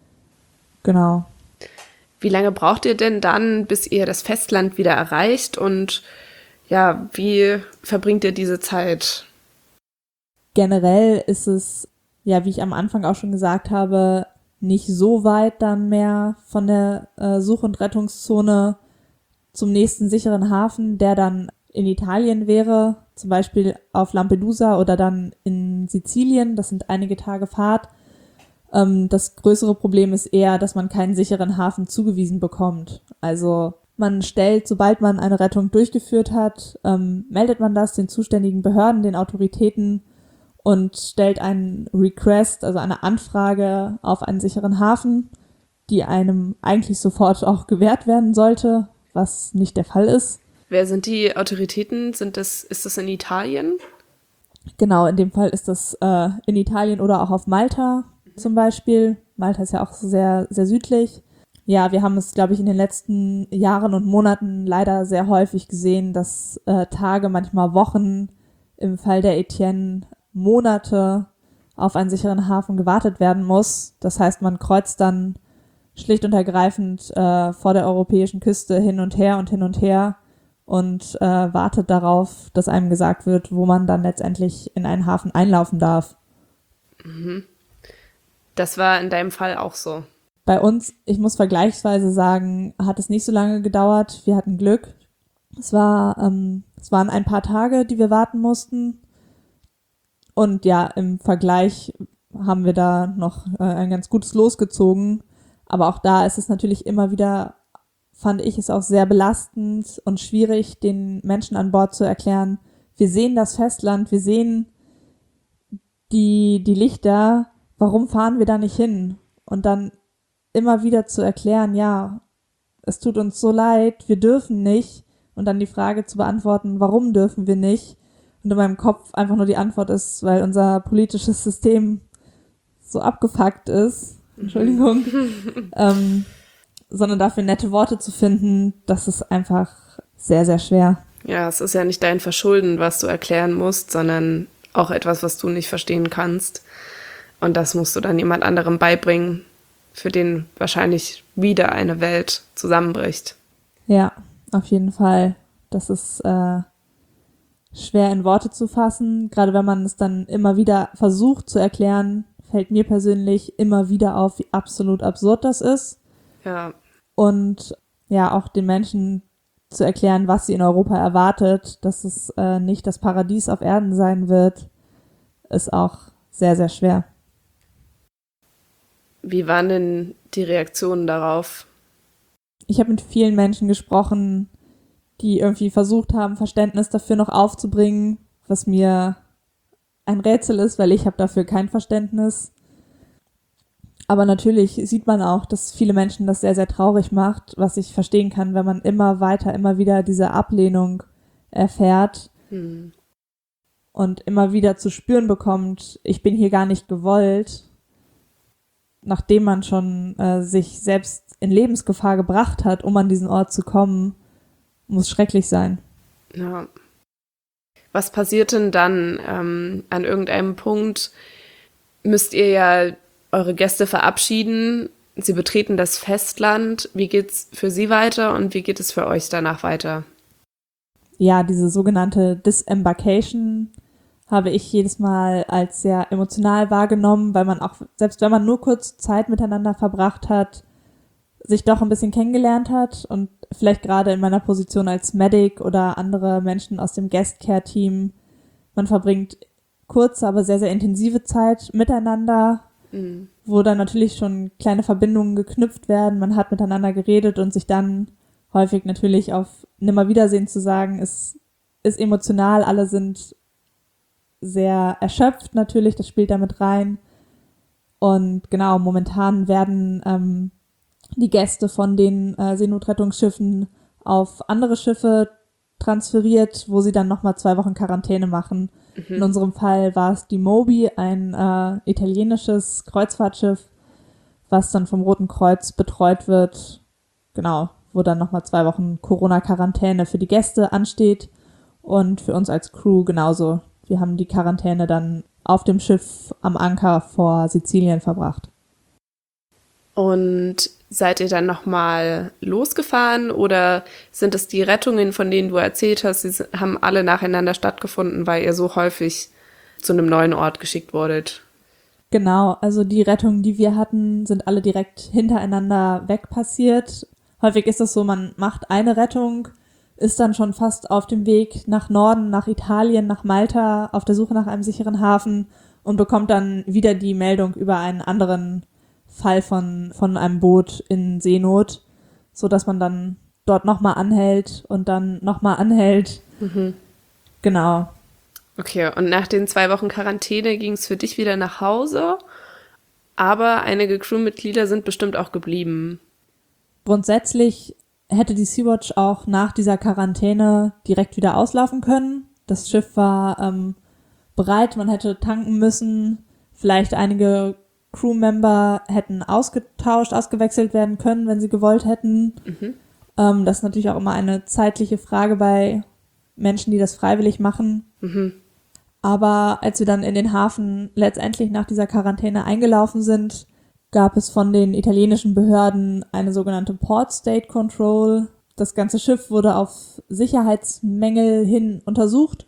Genau. Wie lange braucht ihr denn dann, bis ihr das Festland wieder erreicht? Und ja, wie verbringt ihr diese Zeit? Generell ist es, ja, wie ich am Anfang auch schon gesagt habe, nicht so weit dann mehr von der äh, Such- und Rettungszone zum nächsten sicheren Hafen, der dann in Italien wäre, zum Beispiel auf Lampedusa oder dann in Sizilien. Das sind einige Tage Fahrt. Das größere Problem ist eher, dass man keinen sicheren Hafen zugewiesen bekommt. Also man stellt, sobald man eine Rettung durchgeführt hat, ähm, meldet man das den zuständigen Behörden, den Autoritäten und stellt einen Request, also eine Anfrage auf einen sicheren Hafen, die einem eigentlich sofort auch gewährt werden sollte, was nicht der Fall ist. Wer sind die Autoritäten? Sind das, ist das in Italien? Genau, in dem Fall ist das äh, in Italien oder auch auf Malta. Zum Beispiel. Malta ist ja auch sehr, sehr südlich. Ja, wir haben es, glaube ich, in den letzten Jahren und Monaten leider sehr häufig gesehen, dass äh, Tage, manchmal Wochen, im Fall der Etienne Monate auf einen sicheren Hafen gewartet werden muss. Das heißt, man kreuzt dann schlicht und ergreifend äh, vor der europäischen Küste hin und her und hin und her und äh, wartet darauf, dass einem gesagt wird, wo man dann letztendlich in einen Hafen einlaufen darf. Mhm. Das war in deinem Fall auch so. Bei uns, ich muss vergleichsweise sagen, hat es nicht so lange gedauert. Wir hatten Glück. Es war, ähm, es waren ein paar Tage, die wir warten mussten. Und ja, im Vergleich haben wir da noch äh, ein ganz gutes Los gezogen. Aber auch da ist es natürlich immer wieder, fand ich es auch sehr belastend und schwierig, den Menschen an Bord zu erklären, wir sehen das Festland, wir sehen die, die Lichter, warum fahren wir da nicht hin? Und dann immer wieder zu erklären, ja, es tut uns so leid, wir dürfen nicht. Und dann die Frage zu beantworten, warum dürfen wir nicht? Und in meinem Kopf einfach nur die Antwort ist, weil unser politisches System so abgefuckt ist. Entschuldigung. ähm, sondern dafür nette Worte zu finden, das ist einfach sehr, sehr schwer. Ja, es ist ja nicht dein Verschulden, was du erklären musst, sondern auch etwas, was du nicht verstehen kannst. Und das musst du dann jemand anderem beibringen, für den wahrscheinlich wieder eine Welt zusammenbricht. Ja, auf jeden Fall. Das ist äh, schwer in Worte zu fassen. Gerade wenn man es dann immer wieder versucht zu erklären, fällt mir persönlich immer wieder auf, wie absolut absurd das ist. Ja. Und ja, auch den Menschen zu erklären, was sie in Europa erwartet, dass es äh, nicht das Paradies auf Erden sein wird, ist auch sehr, sehr schwer. Wie waren denn die Reaktionen darauf? Ich habe mit vielen Menschen gesprochen, die irgendwie versucht haben, Verständnis dafür noch aufzubringen, was mir ein Rätsel ist, weil ich habe dafür kein Verständnis. Aber natürlich sieht man auch, dass viele Menschen das sehr, sehr traurig macht, was ich verstehen kann, wenn man immer weiter, immer wieder diese Ablehnung erfährt hm. und immer wieder zu spüren bekommt, ich bin hier gar nicht gewollt, nachdem man schon äh, sich selbst in Lebensgefahr gebracht hat, um an diesen Ort zu kommen, muss schrecklich sein. Ja. Was passiert denn dann? Ähm, an irgendeinem Punkt müsst ihr ja eure Gäste verabschieden. Sie betreten das Festland. Wie geht's für sie weiter und wie geht es für euch danach weiter? Ja, diese sogenannte Disembarkation, habe ich jedes Mal als sehr emotional wahrgenommen, weil man auch, selbst wenn man nur kurz Zeit miteinander verbracht hat, sich doch ein bisschen kennengelernt hat und vielleicht gerade in meiner Position als Medic oder andere Menschen aus dem Guest-Care-Team, man verbringt kurze, aber sehr, sehr intensive Zeit miteinander, mhm. wo dann natürlich schon kleine Verbindungen geknüpft werden, man hat miteinander geredet und sich dann häufig natürlich auf Nimmerwiedersehen zu sagen, ist, ist emotional, alle sind sehr erschöpft natürlich, das spielt damit rein. Und genau, momentan werden ähm, die Gäste von den äh, Seenotrettungsschiffen auf andere Schiffe transferiert, wo sie dann nochmal zwei Wochen Quarantäne machen. Mhm. In unserem Fall war es die Moby, ein äh, italienisches Kreuzfahrtschiff, was dann vom Roten Kreuz betreut wird. Genau, wo dann nochmal zwei Wochen Corona-Quarantäne für die Gäste ansteht und für uns als Crew genauso. Wir haben die Quarantäne dann auf dem Schiff am Anker vor Sizilien verbracht. Und seid ihr dann nochmal losgefahren oder sind es die Rettungen, von denen du erzählt hast, sie haben alle nacheinander stattgefunden, weil ihr so häufig zu einem neuen Ort geschickt wurdet? Genau, also die Rettungen, die wir hatten, sind alle direkt hintereinander weg passiert. Häufig ist es so, man macht eine Rettung, ist dann schon fast auf dem Weg nach Norden, nach Italien, nach Malta, auf der Suche nach einem sicheren Hafen und bekommt dann wieder die Meldung über einen anderen Fall von, von einem Boot in Seenot, so dass man dann dort nochmal anhält und dann nochmal anhält. Mhm. Genau. Okay, und nach den zwei Wochen Quarantäne ging es für dich wieder nach Hause, aber einige Crewmitglieder sind bestimmt auch geblieben. Grundsätzlich hätte die Sea-Watch auch nach dieser Quarantäne direkt wieder auslaufen können. Das Schiff war ähm, bereit, man hätte tanken müssen. Vielleicht einige Crewmember hätten ausgetauscht, ausgewechselt werden können, wenn sie gewollt hätten. Mhm. Ähm, das ist natürlich auch immer eine zeitliche Frage bei Menschen, die das freiwillig machen. Mhm. Aber als wir dann in den Hafen letztendlich nach dieser Quarantäne eingelaufen sind, gab es von den italienischen Behörden eine sogenannte Port State Control. Das ganze Schiff wurde auf Sicherheitsmängel hin untersucht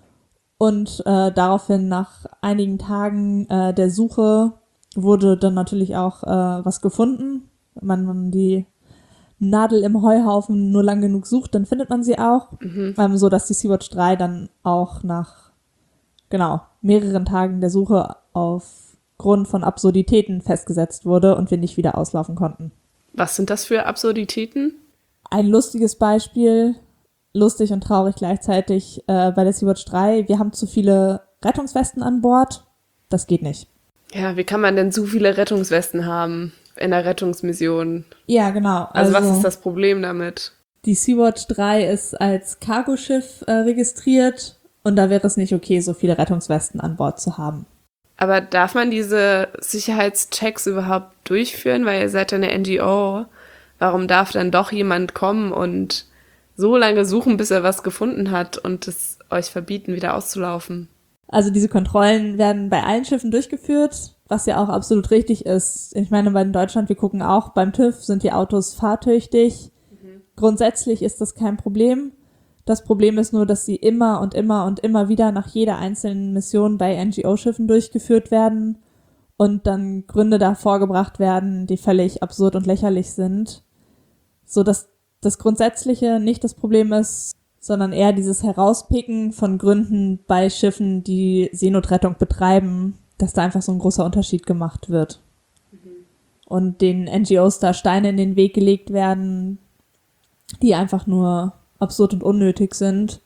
und äh, daraufhin nach einigen Tagen äh, der Suche wurde dann natürlich auch äh, was gefunden. Wenn man die Nadel im Heuhaufen nur lang genug sucht, dann findet man sie auch. Mhm. Ähm, so dass die Sea-Watch drei dann auch nach genau mehreren Tagen der Suche aufgrund von Absurditäten festgesetzt wurde und wir nicht wieder auslaufen konnten. Was sind das für Absurditäten? Ein lustiges Beispiel, lustig und traurig gleichzeitig, äh, bei der Sea-Watch drei. Wir haben zu viele Rettungswesten an Bord. Das geht nicht. Ja, wie kann man denn so viele Rettungswesten haben in der Rettungsmission? Ja, genau. Also, also was ist das Problem damit? Die Sea-Watch drei ist als Cargoschiff äh, registriert und da wäre es nicht okay, so viele Rettungswesten an Bord zu haben. Aber darf man diese Sicherheitschecks überhaupt durchführen? Weil ihr seid ja eine N G O. Warum darf dann doch jemand kommen und so lange suchen, bis er was gefunden hat und es euch verbieten, wieder auszulaufen? Also diese Kontrollen werden bei allen Schiffen durchgeführt, was ja auch absolut richtig ist. Ich meine, bei Deutschland, wir gucken auch beim TÜV, sind die Autos fahrtüchtig. Mhm. Grundsätzlich ist das kein Problem. Das Problem ist nur, dass sie immer und immer und immer wieder nach jeder einzelnen Mission bei N G O-Schiffen durchgeführt werden und dann Gründe da vorgebracht werden, die völlig absurd und lächerlich sind. So dass das Grundsätzliche nicht das Problem ist, sondern eher dieses Herauspicken von Gründen bei Schiffen, die Seenotrettung betreiben, dass da einfach so ein großer Unterschied gemacht wird. Mhm. Und den N G Os da Steine in den Weg gelegt werden, die einfach nur absurd und unnötig sind.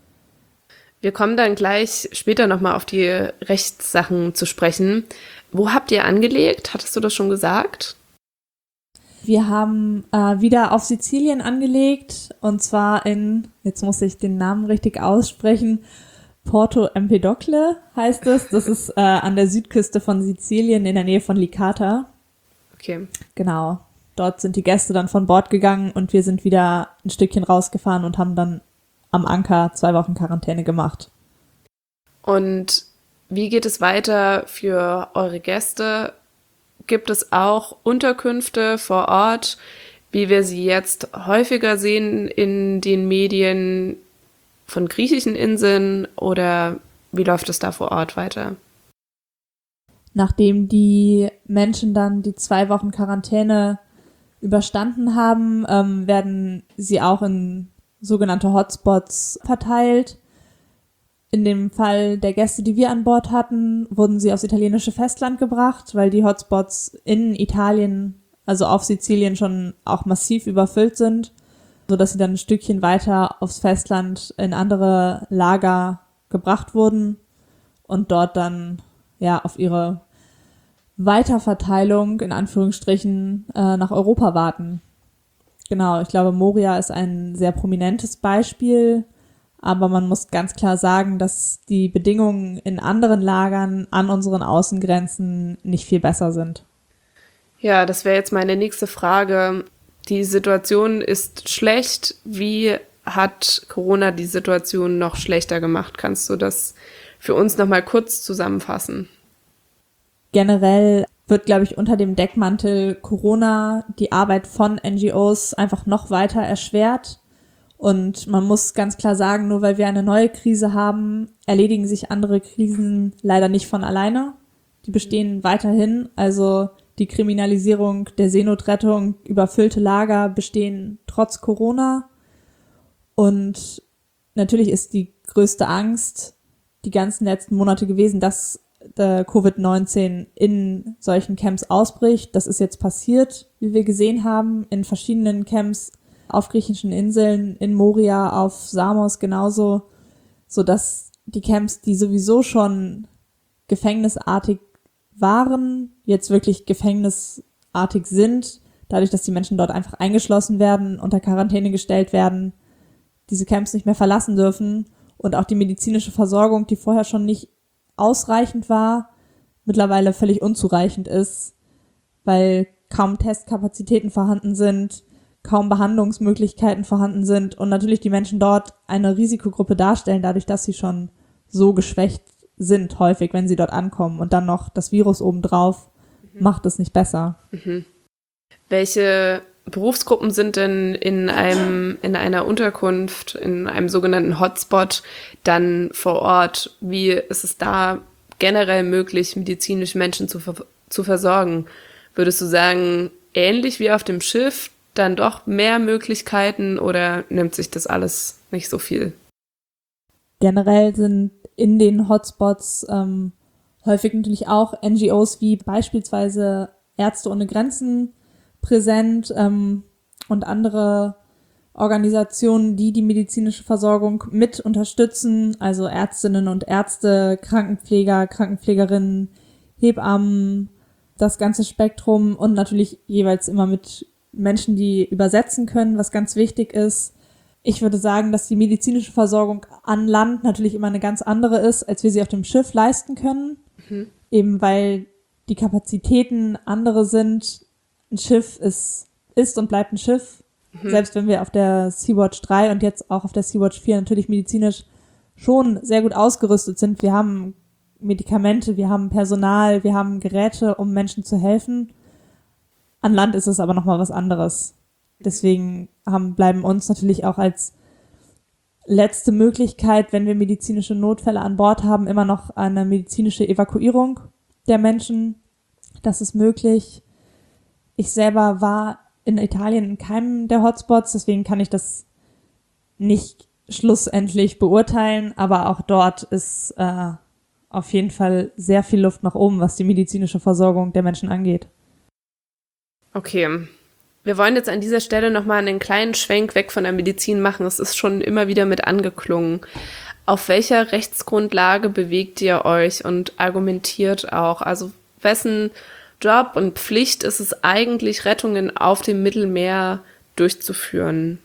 Wir kommen dann gleich später nochmal auf die Rechtssachen zu sprechen. Wo habt ihr angelegt? Hattest du das schon gesagt? Wir haben äh, wieder auf Sizilien angelegt und zwar in, jetzt muss ich den Namen richtig aussprechen, Porto Empedocle heißt es. Das ist äh, an der Südküste von Sizilien in der Nähe von Licata. Okay. Genau. Dort sind die Gäste dann von Bord gegangen und wir sind wieder ein Stückchen rausgefahren und haben dann am Anker zwei Wochen Quarantäne gemacht. Und wie geht es weiter für eure Gäste? Gibt es auch Unterkünfte vor Ort, wie wir sie jetzt häufiger sehen in den Medien von griechischen Inseln? Oder wie läuft es da vor Ort weiter? Nachdem die Menschen dann die zwei Wochen Quarantäne überstanden haben, ähm, werden sie auch in sogenannte Hotspots verteilt. In dem Fall der Gäste, die wir an Bord hatten, wurden sie aufs italienische Festland gebracht, weil die Hotspots in Italien, also auf Sizilien, schon auch massiv überfüllt sind, sodass sie dann ein Stückchen weiter aufs Festland in andere Lager gebracht wurden und dort dann ja auf ihre Weiterverteilung in Anführungsstrichen äh, nach Europa warten. Genau, ich glaube, Moria ist ein sehr prominentes Beispiel, aber man muss ganz klar sagen, dass die Bedingungen in anderen Lagern an unseren Außengrenzen nicht viel besser sind. Ja, das wäre jetzt meine nächste Frage. Die Situation ist schlecht. Wie hat Corona die Situation noch schlechter gemacht? Kannst du das für uns nochmal kurz zusammenfassen? Generell wird, glaube ich, unter dem Deckmantel Corona die Arbeit von N G Os einfach noch weiter erschwert. Und man muss ganz klar sagen, nur weil wir eine neue Krise haben, erledigen sich andere Krisen leider nicht von alleine. Die bestehen weiterhin. Also die Kriminalisierung der Seenotrettung, überfüllte Lager bestehen trotz Corona. Und natürlich ist die größte Angst die ganzen letzten Monate gewesen, dass Covid neunzehn in solchen Camps ausbricht. Das ist jetzt passiert, wie wir gesehen haben, in verschiedenen Camps auf griechischen Inseln, in Moria, auf Samos genauso, sodass die Camps, die sowieso schon gefängnisartig waren, jetzt wirklich gefängnisartig sind, dadurch, dass die Menschen dort einfach eingeschlossen werden, unter Quarantäne gestellt werden, diese Camps nicht mehr verlassen dürfen und auch die medizinische Versorgung, die vorher schon nicht ausreichend war, mittlerweile völlig unzureichend ist, weil kaum Testkapazitäten vorhanden sind, kaum Behandlungsmöglichkeiten vorhanden sind und natürlich die Menschen dort eine Risikogruppe darstellen, dadurch, dass sie schon so geschwächt sind häufig, wenn sie dort ankommen und dann noch das Virus obendrauf, mhm. macht es nicht besser. Mhm. Welche Berufsgruppen sind denn in einem in einer Unterkunft, in einem sogenannten Hotspot dann vor Ort? Wie ist es da generell möglich, medizinisch Menschen zu, ver- zu versorgen? Würdest du sagen, ähnlich wie auf dem Schiff, dann doch mehr Möglichkeiten oder nimmt sich das alles nicht so viel? Generell sind in den Hotspots ähm, häufig natürlich auch N G Os wie beispielsweise Ärzte ohne Grenzen präsent ähm, und andere Organisationen, die die medizinische Versorgung mit unterstützen, also Ärztinnen und Ärzte, Krankenpfleger, Krankenpflegerinnen, Hebammen, das ganze Spektrum und natürlich jeweils immer mit Menschen, die übersetzen können, was ganz wichtig ist. Ich würde sagen, dass die medizinische Versorgung an Land natürlich immer eine ganz andere ist, als wir sie auf dem Schiff leisten können, mhm. eben weil die Kapazitäten andere sind. Ein Schiff ist, ist und bleibt ein Schiff. Mhm. Selbst wenn wir auf der Sea-Watch drei und jetzt auch auf der Sea-Watch vier natürlich medizinisch schon sehr gut ausgerüstet sind. Wir haben Medikamente, wir haben Personal, wir haben Geräte, um Menschen zu helfen. An Land ist es aber nochmal was anderes. Deswegen haben, bleiben uns natürlich auch als letzte Möglichkeit, wenn wir medizinische Notfälle an Bord haben, immer noch eine medizinische Evakuierung der Menschen. Das ist möglich. Ich selber war in Italien in keinem der Hotspots, deswegen kann ich das nicht schlussendlich beurteilen, aber auch dort ist äh, auf jeden Fall sehr viel Luft nach oben, was die medizinische Versorgung der Menschen angeht. Okay, wir wollen jetzt an dieser Stelle nochmal einen kleinen Schwenk weg von der Medizin machen. Es ist schon immer wieder mit angeklungen. Auf welcher Rechtsgrundlage bewegt ihr euch und argumentiert auch? Also wessen Job und Pflicht ist es eigentlich, Rettungen auf dem Mittelmeer durchzuführen?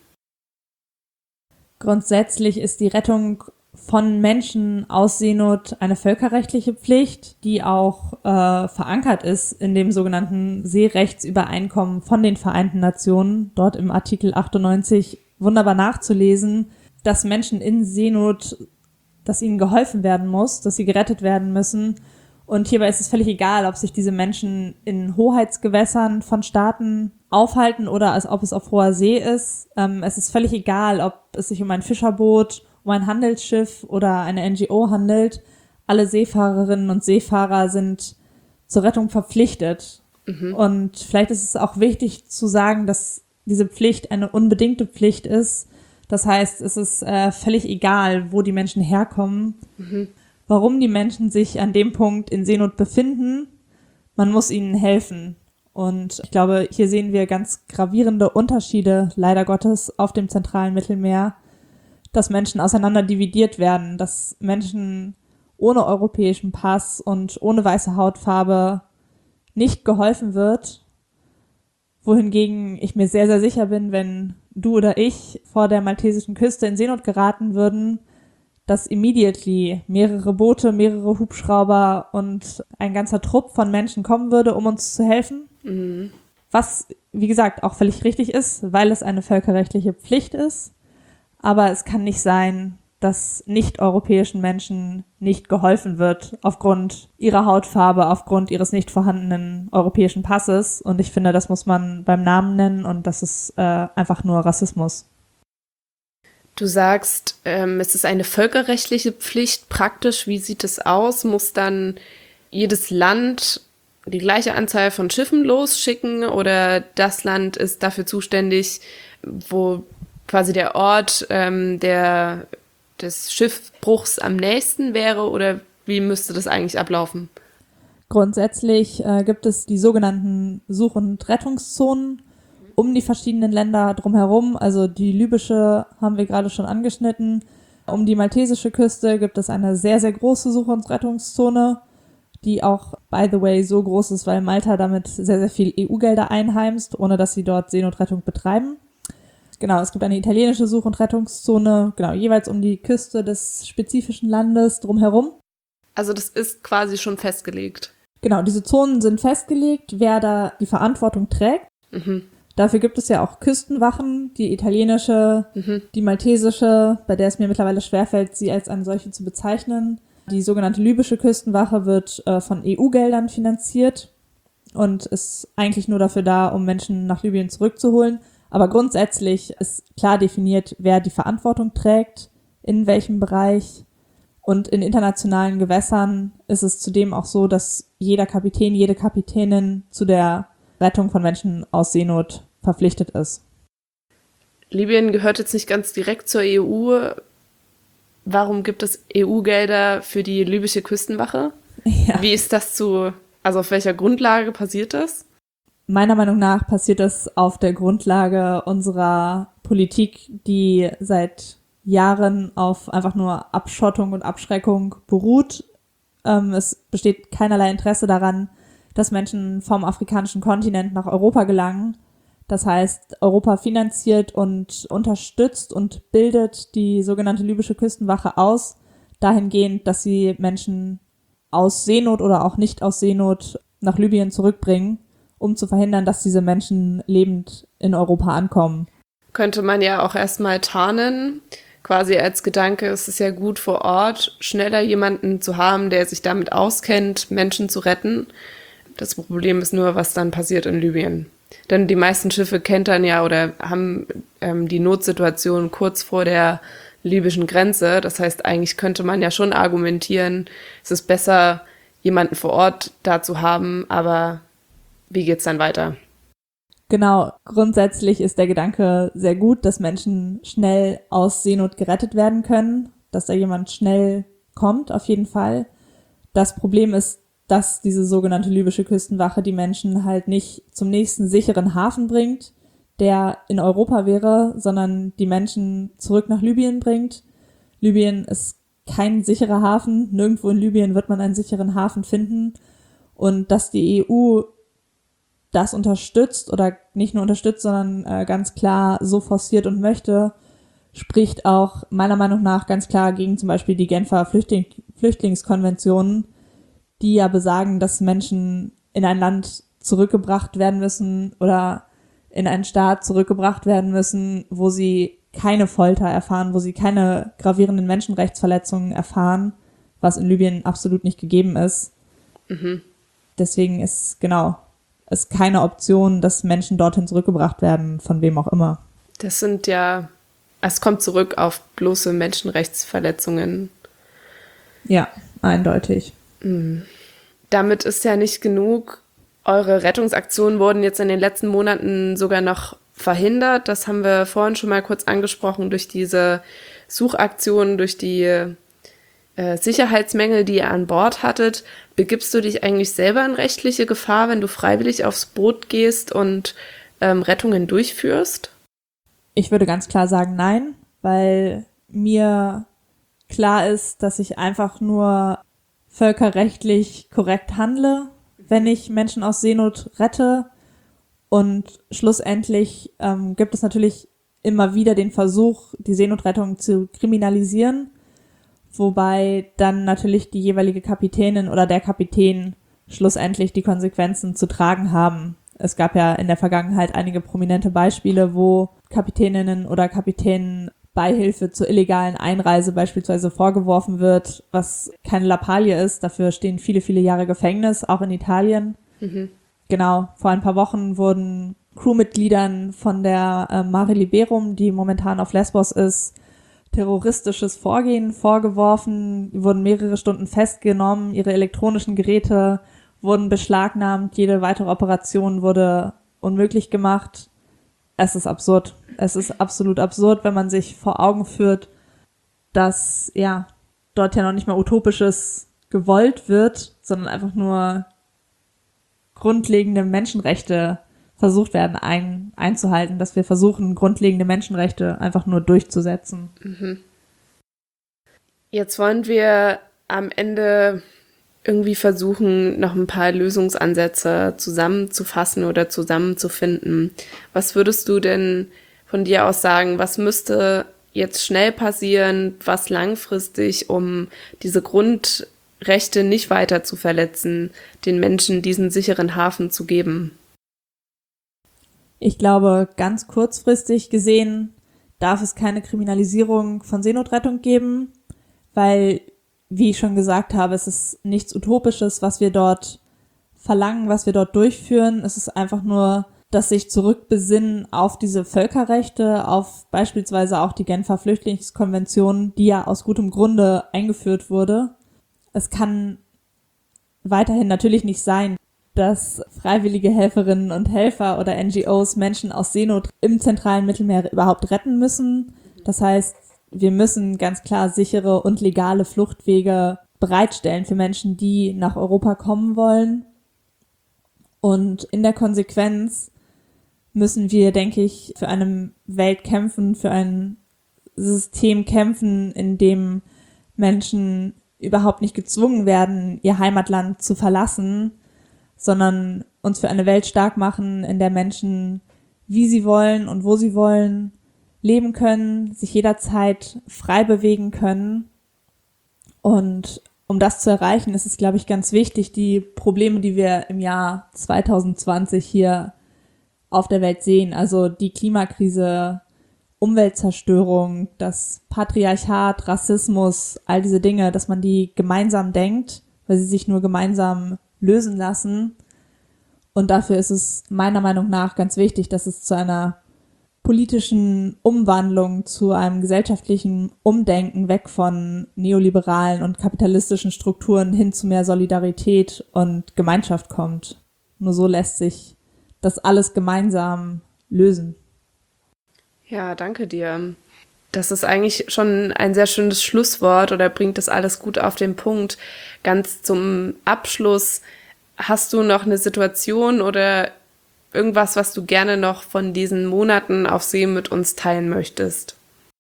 Grundsätzlich ist die Rettung von Menschen aus Seenot eine völkerrechtliche Pflicht, die auch äh, verankert ist in dem sogenannten Seerechtsübereinkommen von den Vereinten Nationen, dort im Artikel achtundneunzig wunderbar nachzulesen, dass Menschen in Seenot, dass ihnen geholfen werden muss, dass sie gerettet werden müssen. Und hierbei ist es völlig egal, ob sich diese Menschen in Hoheitsgewässern von Staaten aufhalten oder als ob es auf hoher See ist. Ähm, es ist völlig egal, ob es sich um ein Fischerboot, um ein Handelsschiff oder eine N G O handelt. alle Seefahrerinnen und Seefahrer sind zur Rettung verpflichtet. Mhm. Und vielleicht ist es auch wichtig zu sagen, dass diese Pflicht eine unbedingte Pflicht ist. Das heißt, es ist äh, völlig egal, wo die Menschen herkommen, mhm. warum die Menschen sich an dem Punkt in Seenot befinden. Man muss ihnen helfen. Und ich glaube, hier sehen wir ganz gravierende Unterschiede, leider Gottes, auf dem zentralen Mittelmeer, dass Menschen auseinander dividiert werden, dass Menschen ohne europäischen Pass und ohne weiße Hautfarbe nicht geholfen wird, wohingegen ich mir sehr, sehr sicher bin, wenn du oder ich vor der maltesischen Küste in Seenot geraten würden, dass immediately mehrere Boote, mehrere Hubschrauber und ein ganzer Trupp von Menschen kommen würde, um uns zu helfen. Mhm. Was, wie gesagt, auch völlig richtig ist, weil es eine völkerrechtliche Pflicht ist. Aber es kann nicht sein, dass nicht-europäischen Menschen nicht geholfen wird aufgrund ihrer Hautfarbe, aufgrund ihres nicht vorhandenen europäischen Passes. Und ich finde, das muss man beim Namen nennen und das ist äh, einfach nur Rassismus. Du sagst, ähm, es ist eine völkerrechtliche Pflicht. Praktisch, wie sieht es aus? Muss dann jedes Land die gleiche Anzahl von Schiffen losschicken oder das Land ist dafür zuständig, wo quasi der Ort ähm, der, des Schiffbruchs am nächsten wäre oder wie müsste das eigentlich ablaufen? Grundsätzlich äh, gibt es die sogenannten Such- und Rettungszonen um die verschiedenen Länder drumherum. Also die libysche haben wir gerade schon angeschnitten. Um die maltesische Küste gibt es eine sehr, sehr große Such- und Rettungszone, die auch, by the way, so groß ist, weil Malta damit sehr, sehr viel E U-Gelder einheimst, ohne dass sie dort Seenotrettung betreiben. Genau, es gibt eine italienische Such- und Rettungszone, genau, jeweils um die Küste des spezifischen Landes drumherum. Also das ist quasi schon festgelegt. Genau, diese Zonen sind festgelegt, wer da die Verantwortung trägt. Mhm. Dafür gibt es ja auch Küstenwachen, die italienische, mhm. die maltesische, bei der es mir mittlerweile schwerfällt, sie als eine solche zu bezeichnen. Die sogenannte libysche Küstenwache wird äh, von E U-Geldern finanziert und ist eigentlich nur dafür da, um Menschen nach Libyen zurückzuholen. Aber grundsätzlich ist klar definiert, wer die Verantwortung trägt, in welchem Bereich. Und in internationalen Gewässern ist es zudem auch so, dass jeder Kapitän, jede Kapitänin zu der Rettung von Menschen aus Seenot verpflichtet ist. Libyen gehört jetzt nicht ganz direkt zur E U. Warum gibt es E U-Gelder für die libysche Küstenwache? Ja. Wie ist das zu, also auf welcher Grundlage passiert das? Meiner Meinung nach passiert das auf der Grundlage unserer Politik, die seit Jahren auf einfach nur Abschottung und Abschreckung beruht. Ähm, es besteht keinerlei Interesse daran, dass Menschen vom afrikanischen Kontinent nach Europa gelangen. Das heißt, Europa finanziert und unterstützt und bildet die sogenannte libysche Küstenwache aus, dahingehend, dass sie Menschen aus Seenot oder auch nicht aus Seenot nach Libyen zurückbringen, um zu verhindern, dass diese Menschen lebend in Europa ankommen. Könnte man ja auch erstmal tarnen, quasi als Gedanke, es ist ja gut vor Ort, schneller jemanden zu haben, der sich damit auskennt, Menschen zu retten. Das Problem ist nur, was dann passiert in Libyen. Denn die meisten Schiffe kentern ja oder haben ähm, die Notsituation kurz vor der libyschen Grenze. Das heißt, eigentlich könnte man ja schon argumentieren, es ist besser, jemanden vor Ort da zu haben, aber wie geht's dann weiter? Genau, grundsätzlich ist der Gedanke sehr gut, dass Menschen schnell aus Seenot gerettet werden können, dass da jemand schnell kommt, auf jeden Fall. Das Problem ist, dass diese sogenannte libysche Küstenwache die Menschen halt nicht zum nächsten sicheren Hafen bringt, der in Europa wäre, sondern die Menschen zurück nach Libyen bringt. Libyen ist kein sicherer Hafen, nirgendwo in Libyen wird man einen sicheren Hafen finden. Und dass die E U das unterstützt oder nicht nur unterstützt, sondern äh, ganz klar so forciert und möchte, spricht auch meiner Meinung nach ganz klar gegen zum Beispiel die Genfer Flüchtling- Flüchtlingskonventionen, die ja besagen, dass Menschen in ein Land zurückgebracht werden müssen oder in einen Staat zurückgebracht werden müssen, wo sie keine Folter erfahren, wo sie keine gravierenden Menschenrechtsverletzungen erfahren, was in Libyen absolut nicht gegeben ist. Mhm. Deswegen ist, genau, ist keine Option, dass Menschen dorthin zurückgebracht werden, von wem auch immer. Das sind ja, es kommt zurück auf bloße Menschenrechtsverletzungen. Ja, eindeutig. Mhm. Damit ist ja nicht genug. Eure Rettungsaktionen wurden jetzt in den letzten Monaten sogar noch verhindert. Das haben wir vorhin schon mal kurz angesprochen durch diese Suchaktionen, durch die äh, Sicherheitsmängel, die ihr an Bord hattet. Begibst du dich eigentlich selber in rechtliche Gefahr, wenn du freiwillig aufs Boot gehst und ähm, Rettungen durchführst? Ich würde ganz klar sagen, nein, weil mir klar ist, dass ich einfach nur völkerrechtlich korrekt handle, wenn ich Menschen aus Seenot rette. Und schlussendlich ähm, gibt es natürlich immer wieder den Versuch, die Seenotrettung zu kriminalisieren, wobei dann natürlich die jeweilige Kapitänin oder der Kapitän schlussendlich die Konsequenzen zu tragen haben. Es gab ja in der Vergangenheit einige prominente Beispiele, wo Kapitäninnen oder Kapitänen Beihilfe zur illegalen Einreise beispielsweise vorgeworfen wird, was keine Lappalie ist. Dafür stehen viele, viele Jahre Gefängnis, auch in Italien. Mhm. Genau, vor ein paar Wochen wurden Crewmitgliedern von der äh, Mare Liberum, die momentan auf Lesbos ist, terroristisches Vorgehen vorgeworfen, die wurden mehrere Stunden festgenommen, ihre elektronischen Geräte wurden beschlagnahmt, jede weitere Operation wurde unmöglich gemacht. Es ist absurd. Es ist absolut absurd, wenn man sich vor Augen führt, dass ja dort ja noch nicht mal Utopisches gewollt wird, sondern einfach nur grundlegende Menschenrechte versucht werden ein, einzuhalten, dass wir versuchen, grundlegende Menschenrechte einfach nur durchzusetzen. Mhm. Jetzt wollen wir am Ende irgendwie versuchen, noch ein paar Lösungsansätze zusammenzufassen oder zusammenzufinden. Was würdest du denn von dir aus sagen, was müsste jetzt schnell passieren, was langfristig, um diese Grundrechte nicht weiter zu verletzen, den Menschen diesen sicheren Hafen zu geben? Ich glaube, ganz kurzfristig gesehen darf es keine Kriminalisierung von Seenotrettung geben, weil, wie ich schon gesagt habe, es ist nichts Utopisches, was wir dort verlangen, was wir dort durchführen. Es ist einfach nur, dass sich zurückbesinnen auf diese Völkerrechte, auf beispielsweise auch die Genfer Flüchtlingskonvention, die ja aus gutem Grunde eingeführt wurde. Es kann weiterhin natürlich nicht sein, dass freiwillige Helferinnen und Helfer oder N G Os Menschen aus Seenot im zentralen Mittelmeer überhaupt retten müssen. Das heißt, wir müssen ganz klar sichere und legale Fluchtwege bereitstellen für Menschen, die nach Europa kommen wollen. Und in der Konsequenz müssen wir, denke ich, für eine Welt kämpfen, für ein System kämpfen, in dem Menschen überhaupt nicht gezwungen werden, ihr Heimatland zu verlassen, sondern uns für eine Welt stark machen, in der Menschen, wie sie wollen und wo sie wollen, leben können, sich jederzeit frei bewegen können. Und um das zu erreichen, ist es, glaube ich, ganz wichtig, die Probleme, die wir im Jahr zwanzig zwanzig hier auf der Welt sehen, also die Klimakrise, Umweltzerstörung, das Patriarchat, Rassismus, all diese Dinge, dass man die gemeinsam denkt, weil sie sich nur gemeinsam lösen lassen. Und dafür ist es meiner Meinung nach ganz wichtig, dass es zu einer politischen Umwandlung, zu einem gesellschaftlichen Umdenken weg von neoliberalen und kapitalistischen Strukturen hin zu mehr Solidarität und Gemeinschaft kommt. Nur so lässt sich das alles gemeinsam lösen. Ja, danke dir. Das ist eigentlich schon ein sehr schönes Schlusswort oder bringt das alles gut auf den Punkt. Ganz zum Abschluss, hast du noch eine Situation oder irgendwas, was du gerne noch von diesen Monaten auf See mit uns teilen möchtest?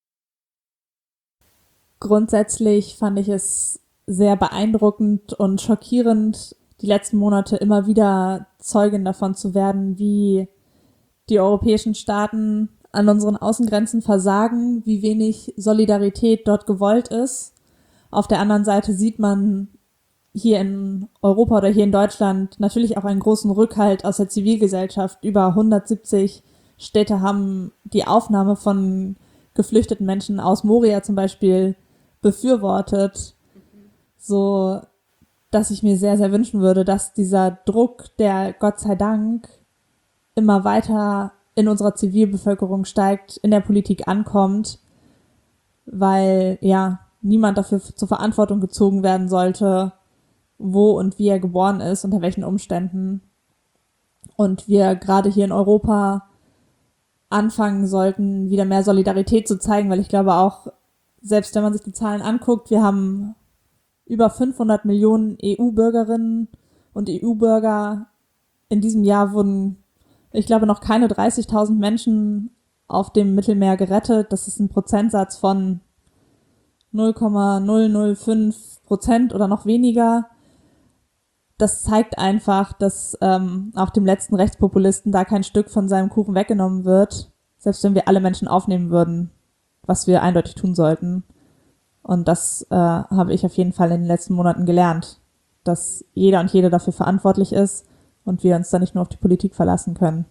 Grundsätzlich fand ich es sehr beeindruckend und schockierend, die letzten Monate immer wieder Zeugin davon zu werden, wie die europäischen Staaten an unseren Außengrenzen versagen, wie wenig Solidarität dort gewollt ist. Auf der anderen Seite sieht man hier in Europa oder hier in Deutschland natürlich auch einen großen Rückhalt aus der Zivilgesellschaft. Über hundertsiebzig Städte haben die Aufnahme von geflüchteten Menschen aus Moria zum Beispiel befürwortet, so dass ich mir sehr, sehr wünschen würde, dass dieser Druck, der Gott sei Dank immer weiter in unserer Zivilbevölkerung steigt, in der Politik ankommt, weil, ja, niemand dafür zur Verantwortung gezogen werden sollte, wo und wie er geboren ist, unter welchen Umständen. Und wir gerade hier in Europa anfangen sollten, wieder mehr Solidarität zu zeigen, weil ich glaube auch, selbst wenn man sich die Zahlen anguckt, wir haben über fünfhundert Millionen E U-Bürgerinnen und E U-Bürger. In diesem Jahr wurden, ich glaube, noch keine dreißigtausend Menschen auf dem Mittelmeer gerettet. Das ist ein Prozentsatz von null Komma null null fünf Prozent oder noch weniger. Das zeigt einfach, dass ähm, auch dem letzten Rechtspopulisten da kein Stück von seinem Kuchen weggenommen wird, selbst wenn wir alle Menschen aufnehmen würden, was wir eindeutig tun sollten. Und das äh, habe ich auf jeden Fall in den letzten Monaten gelernt, dass jeder und jede dafür verantwortlich ist und wir uns da nicht nur auf die Politik verlassen können.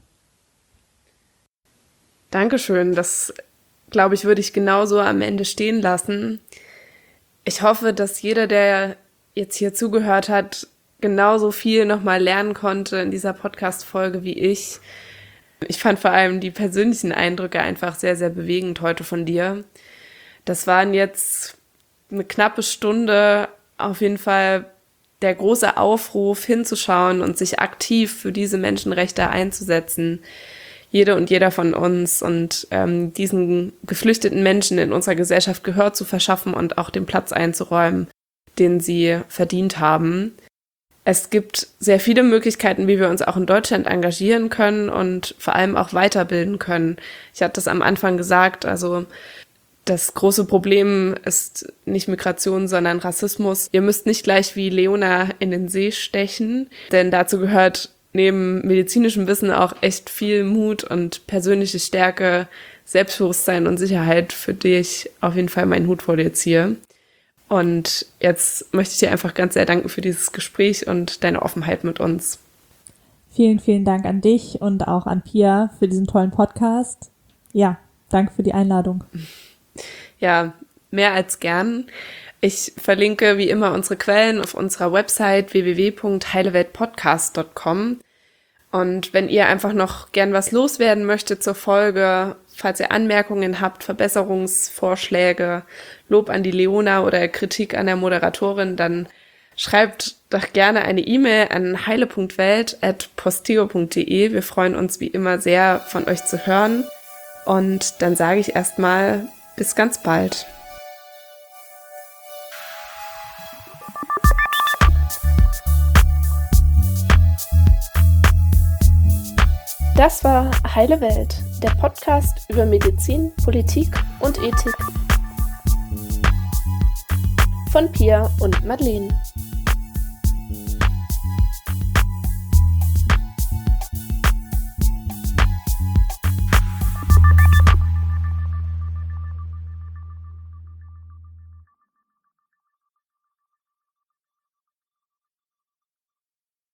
Dankeschön, das, glaube ich, würde ich genauso am Ende stehen lassen. Ich hoffe, dass jeder, der jetzt hier zugehört hat, genauso viel nochmal lernen konnte in dieser Podcast-Folge wie ich. Ich fand vor allem die persönlichen Eindrücke einfach sehr, sehr bewegend heute von dir. Das waren jetzt eine knappe Stunde, auf jeden Fall der große Aufruf, hinzuschauen und sich aktiv für diese Menschenrechte einzusetzen. Jede und jeder von uns und ähm, diesen geflüchteten Menschen in unserer Gesellschaft Gehör zu verschaffen und auch den Platz einzuräumen, den sie verdient haben. Es gibt sehr viele Möglichkeiten, wie wir uns auch in Deutschland engagieren können und vor allem auch weiterbilden können. Ich hatte das am Anfang gesagt, also das große Problem ist nicht Migration, sondern Rassismus. Ihr müsst nicht gleich wie Leona in den See stechen, denn dazu gehört neben medizinischem Wissen auch echt viel Mut und persönliche Stärke, Selbstbewusstsein und Sicherheit, für die ich auf jeden Fall meinen Hut vor dir ziehe. Und jetzt möchte ich dir einfach ganz sehr danken für dieses Gespräch und deine Offenheit mit uns. Vielen, vielen Dank an dich und auch an Pia für diesen tollen Podcast. Ja, danke für die Einladung. Ja, mehr als gern. Ich verlinke wie immer unsere Quellen auf unserer Website w w w punkt heileweltpodcast punkt com. Und wenn ihr einfach noch gern was loswerden möchtet zur Folge, falls ihr Anmerkungen habt, Verbesserungsvorschläge, Lob an die Leona oder Kritik an der Moderatorin, dann schreibt doch gerne eine E-Mail an heile punkt welt at posteo punkt de. Wir freuen uns wie immer sehr, von euch zu hören. Und dann sage ich erstmal bis ganz bald. Das war Heile Welt, der Podcast über Medizin, Politik und Ethik. Von Pia und Madeleine.